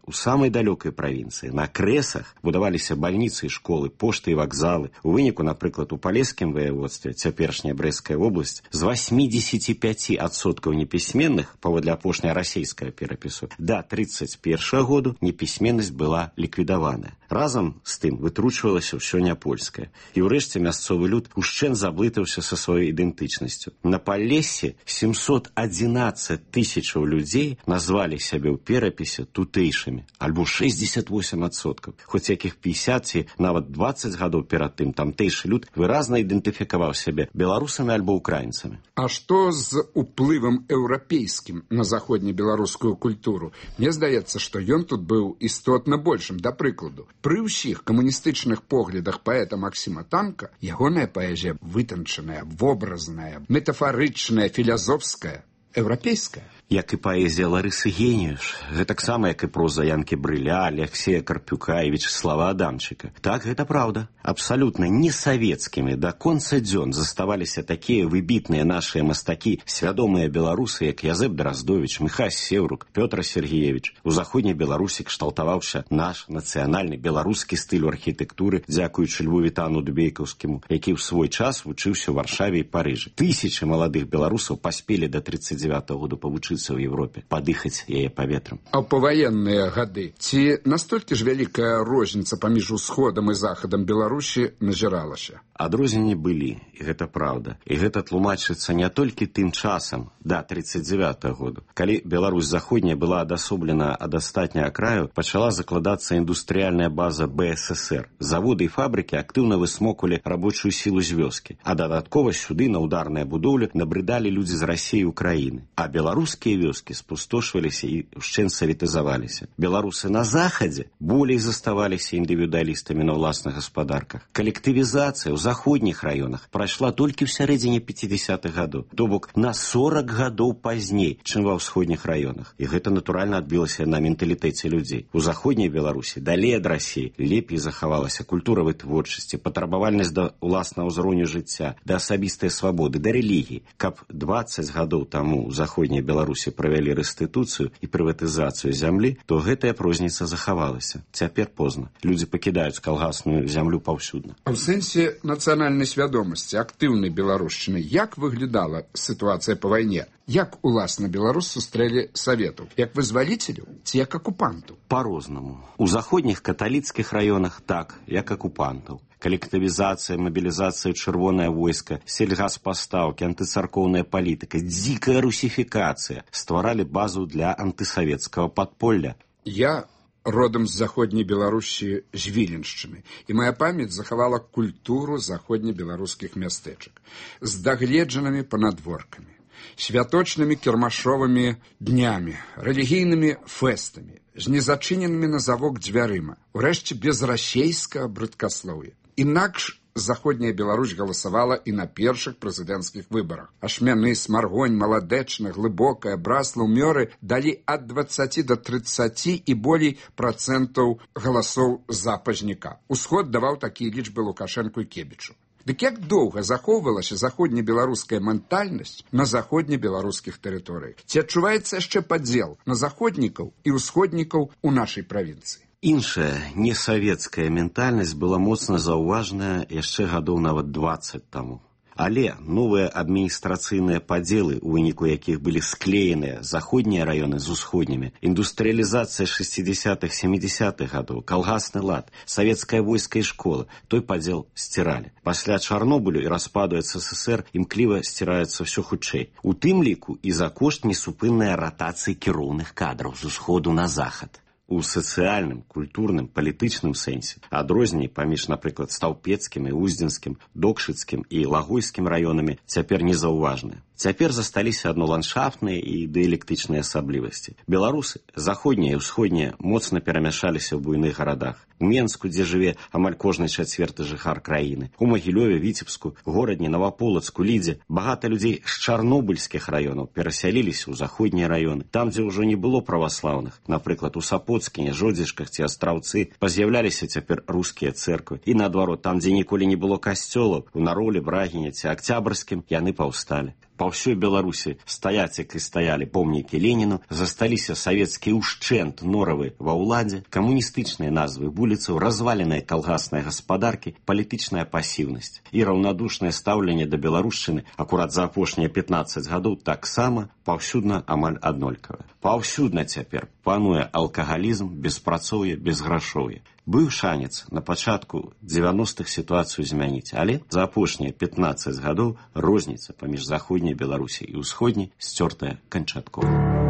O: у самай далёкай правінцыі на крэсах будаваліся бальніцы і школы, пошты і вакзалы. У выніку, напрыклад, у палескім ваяводстве, цяперашняя Брэсцкая вобласць, з восемьдесят пять адсоткаў непісьменных, паводле апошняга расейскага перапісу, да тридцать першага году непісьменнасць была ліквідаваная. Разам з тым вытручвалася ўсё няпольскае. І ўрэшце мясцовы люд ушчэн заблытаўся са сваёй ідэнтычнасцю. На Палессі семьсот одиннадцать тысячаў людзей назвалі сябе ў перапісе тутэйшымі, альбо шестьдесят восемь адсоткаў. Хоць якіх пятьдесят ці нават двадцать гадоў перад тым тамтэйшы люд выразна ідэнтыфікаваў сябе беларусамі альбо украінцамі.
B: А што з уплывам еўрапейскім на заходнебеларускую культуру? Мне здаецца, што ён тут быў істотна большым. Да прыкладу, пры ўсіх камуністычных поглядах паэта Максіма Танка ягоная паэзія вытанчаная, вобразная, метафарычная, філазофская, еўрапейская.
O: Як і паэзія Ларысы Геніюш, гэтаксама як і проза Янкі Брыля, Алексея Карпюка і Вячеслава Адамчыка. Так, гэта праўда. Абсалютна несавецкімі да конца дзён заставаліся такія выбітныя нашыя мастакі, свядомыя беларусы, як Язэп Драздовіч, Міхась Сеўрук, Пётр Сергеевич. У заходняй Беларусі кшталтаваўся наш нацыянальны беларускі стыль архітэктуры, дзякуючы Льву Вітану Дубейкаўскіму, які ў свой час вучыўся ў Варшаве і Парыжы. Тысячы маладых беларусаў паспелі да тридцать девятого году павучыцца ў Европе, падыхаць яе паветрам.
B: А ў паваенныя гады ці настолькі ж вялікая розніца паміж усходам і захадам Беларусі назіралася?
O: Адрозненні былі, і гэта праўда. І гэта тлумачыцца не толькі тым часам, да тридцать девятого году. Калі Беларусь заходняя была адасоблена ад астатняга краю, пачала закладацца індустрыяльная база бэ эс эс эр. Заводы і фабрыкі актыўна высмоквалі рабочую сілу з вёскі, а дадаткова сюды на ударныя будоўлі набрыдалі людзі з Расіі і Украіны. А беларускія вёскі спустошваліся і ўшчэнт саветызаваліся. Беларусы на захадзе болей заставаліся індывідуалістамі на ўласных гаспадарках. Калектывізацыя ў заходніх раёнах прайшла толькі ў сярэдзіне пятидесятых гадоў, то бок на сорок гадоў пазней, чым ва ўсходніх раёнах. І гэта натуральна адбілася на менталітэце людзей. У заходняй Беларусі далей ад Расіі лепей захавалася культура вытворчасці, патрабавальнасць да ўласнага ўзроўню жыцця, да асабістай свабоды, да рэлігіі. Каб двадцать гадоў таму ў заходняй Беларусі правялі рэстытуцыю і прыватызацыю зямлі, то гэтая розніца захавалася. Цяпер позна. Людзі пакідаюць калгасную зямлю паўсюдна.
B: А ў сэнсе нацыянальнай свядомасці, актыўнай беларушчыны, як выглядала сітуацыя па вайне? Як уласна беларус сустрэлі саветаў? Як вызваліцеляў ці як акупантаў?
O: Па-рознаму. У заходніх каталіцкіх раёнах так, як акупантаў. Калектывізацыя, мабілізацыя, чырвонае войска, сельгаспастаўкі, антыцаркоўная палітыка, дзікая русіфікацыя стваралі базу для антысавецкага падполля.
B: Я родам з заходняй Беларусі, з Віленшчыны, і моя памяць захавала культуру заходнебеларускіх мястэчак з дагледжанымі панадворкамі, святочнымі кірмашовымі днямі, рэлігійнымі фэстамі, з незачыненымі на завок дзвярыма, урэшце без расейскага брыдкаслоўя. Інакш заходняя Беларусь галасавала і на першых прэзідэнцкіх выбарах. Ашмяны, Смаргонь, Маладэчна, Глыбокая, Браслаў, Мёры далі ад двадцаці да трыццаці і болей працэнтаў галасоў за пазняка. Усход даваў такія лічбы Лукашэнку і Кебічу. Дык як доўга захоўвалася заходнебеларуская ментальнасць на заходнебеларускіх тэрыторыях? Ці адчуваецца яшчэ падзел на заходнікаў і ўсходнікаў у нашай правінцыі?
O: Іншая, несавецкая ментальнасць была моцна заўважная яшчэ гадоў нават двадцать таму. Але новыя адміністрацыйныя падзелы, у выніку якіх былі склееныя заходнія раёны з усходнімі, індустрыялізацыя шестидесятых семидесятых гадоў, калгасны лад, савецкае войска і школа, той падзел сціралі. Пасля Чарнобылю і распаду эс эс эс эр імкліва сціраецца ўсё хутчэй. У тым ліку і за кошт несупыннай ратацыі кіроўных кадраў з усходу на захад. У сацыяльным, культурным, палітычным сэнсе адрозненні паміж, напрыклад, стаўпецкім і уздзенскім, докшыцкім і лагойскім раёнамі цяпер незаўважныя. Цяпер засталіся адно ландшафтныя і дыялектычныя асаблівасці. Беларусы, заходнія і ўсходнія, моцна перамяшаліся ў буйных гарадах. У Менску, дзе жыве амаль кожны чацверты жыхар краіны, у Магілёве, Віцебску, Горадні, Наваполацку, Лідзе багата людзей з чарнобыльскіх раёнаў перасяліліся ў заходнія раёны, там, дзе ўжо не было праваслаўных, напрыклад, у Сапоцкіне, Жодзішках ці Астраўцы, паз'яўляліся цяпер рускія цэрквы. І наадварот, там, дзе ніколі не было касцёлаў, у Нароле, Брагіне ці Акцябрскім, яны паўсталі. Па ўсёй Беларусі стаяць, як і стаялі помнікі Леніну, засталіся савецкія ўшчэнт норавы ва ўладзе, камуністычныя назвы вуліцаў, разваленыя калгасныя гаспадаркі, палітычная пасіўнасць і раўнадушнае стаўленне да беларушчыны акурат за апошнія пятнаццаць гадоў таксама паўсюдна амаль аднолькавае. Паўсюдна цяпер пануе алкагалізм, беспрацоўе, безграшоўе. Быў шанец на пачатку дзевяностых сітуацыю змяніць, але за апошнія пятнаццаць гадоў розніца паміж заходняй Беларусі і ўсходняй сцёртая канчаткова.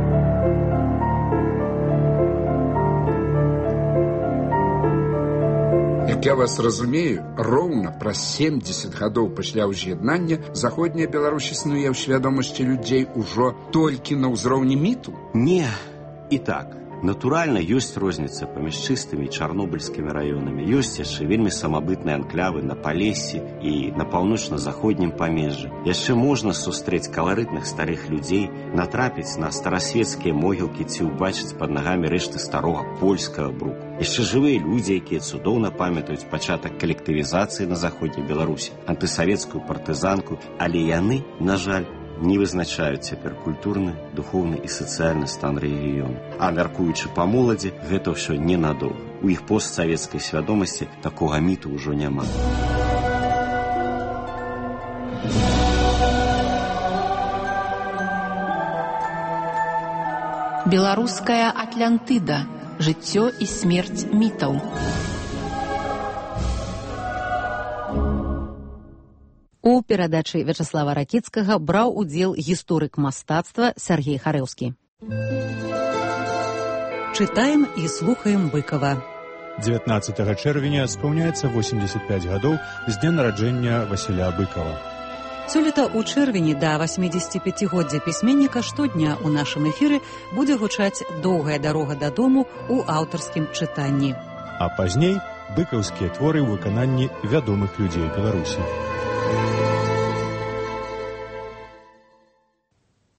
B: Як я вас разумею, роўна праз семдзесят гадоў пасля ўз'яднання заходняя Беларусь існуе ў свядомасці людзей ужо толькі на ўзроўні міту?
O: Не, і так. Натуральна, ёсць розніца паміж чыстымі чарнобыльскімі раёнамі. Ёсць яшчэ вельмі самабытныя анклавы на Палессі і на паўночна-заходнім памежжы. Яшчэ можна сустрэць каларытных старых людзей, натрапіць на старасвецкія могілкі ці ўбачыць пад нагамі рэшты старога польскага бруку. Яшчэ жывыя людзі, якія цудоўна памятаюць пачатак калектывізацыі на заходняй Беларусі, антысавецкую партызанку, але яны, на жаль, не вызначаюць цяпер культурны, духоўны і сацыяльны стан рэгіёну. А мяркуючы па моладзі, гэта ўсё ненадоўга. У іх постсавецкай свядомасці такога міту ўжо няма.
C: Беларуская Атлантыда. Жыццё і смерць мітаў.
E: У перадачы Вячаслава Ракіцкага браў удзел гісторык мастацтва Сяргей Харэўскі.
A: Чытаем і слухаем Быкова.
W: дзевятнаццатага чэрвеня спаўняецца восемьдесят пять гадоў з дня нараджэння Васіля Быкова.
A: Сёлета ў чэрвені да восьмідзесятіпяцігоддзя пісьменніка штодня ў нашым эфіры будзе гучаць «Доўгая дарога дадому» ў аўтарскім чытанні.
W: А пазней быкаўскія творы ў выкананні вядомых людзей Беларусі.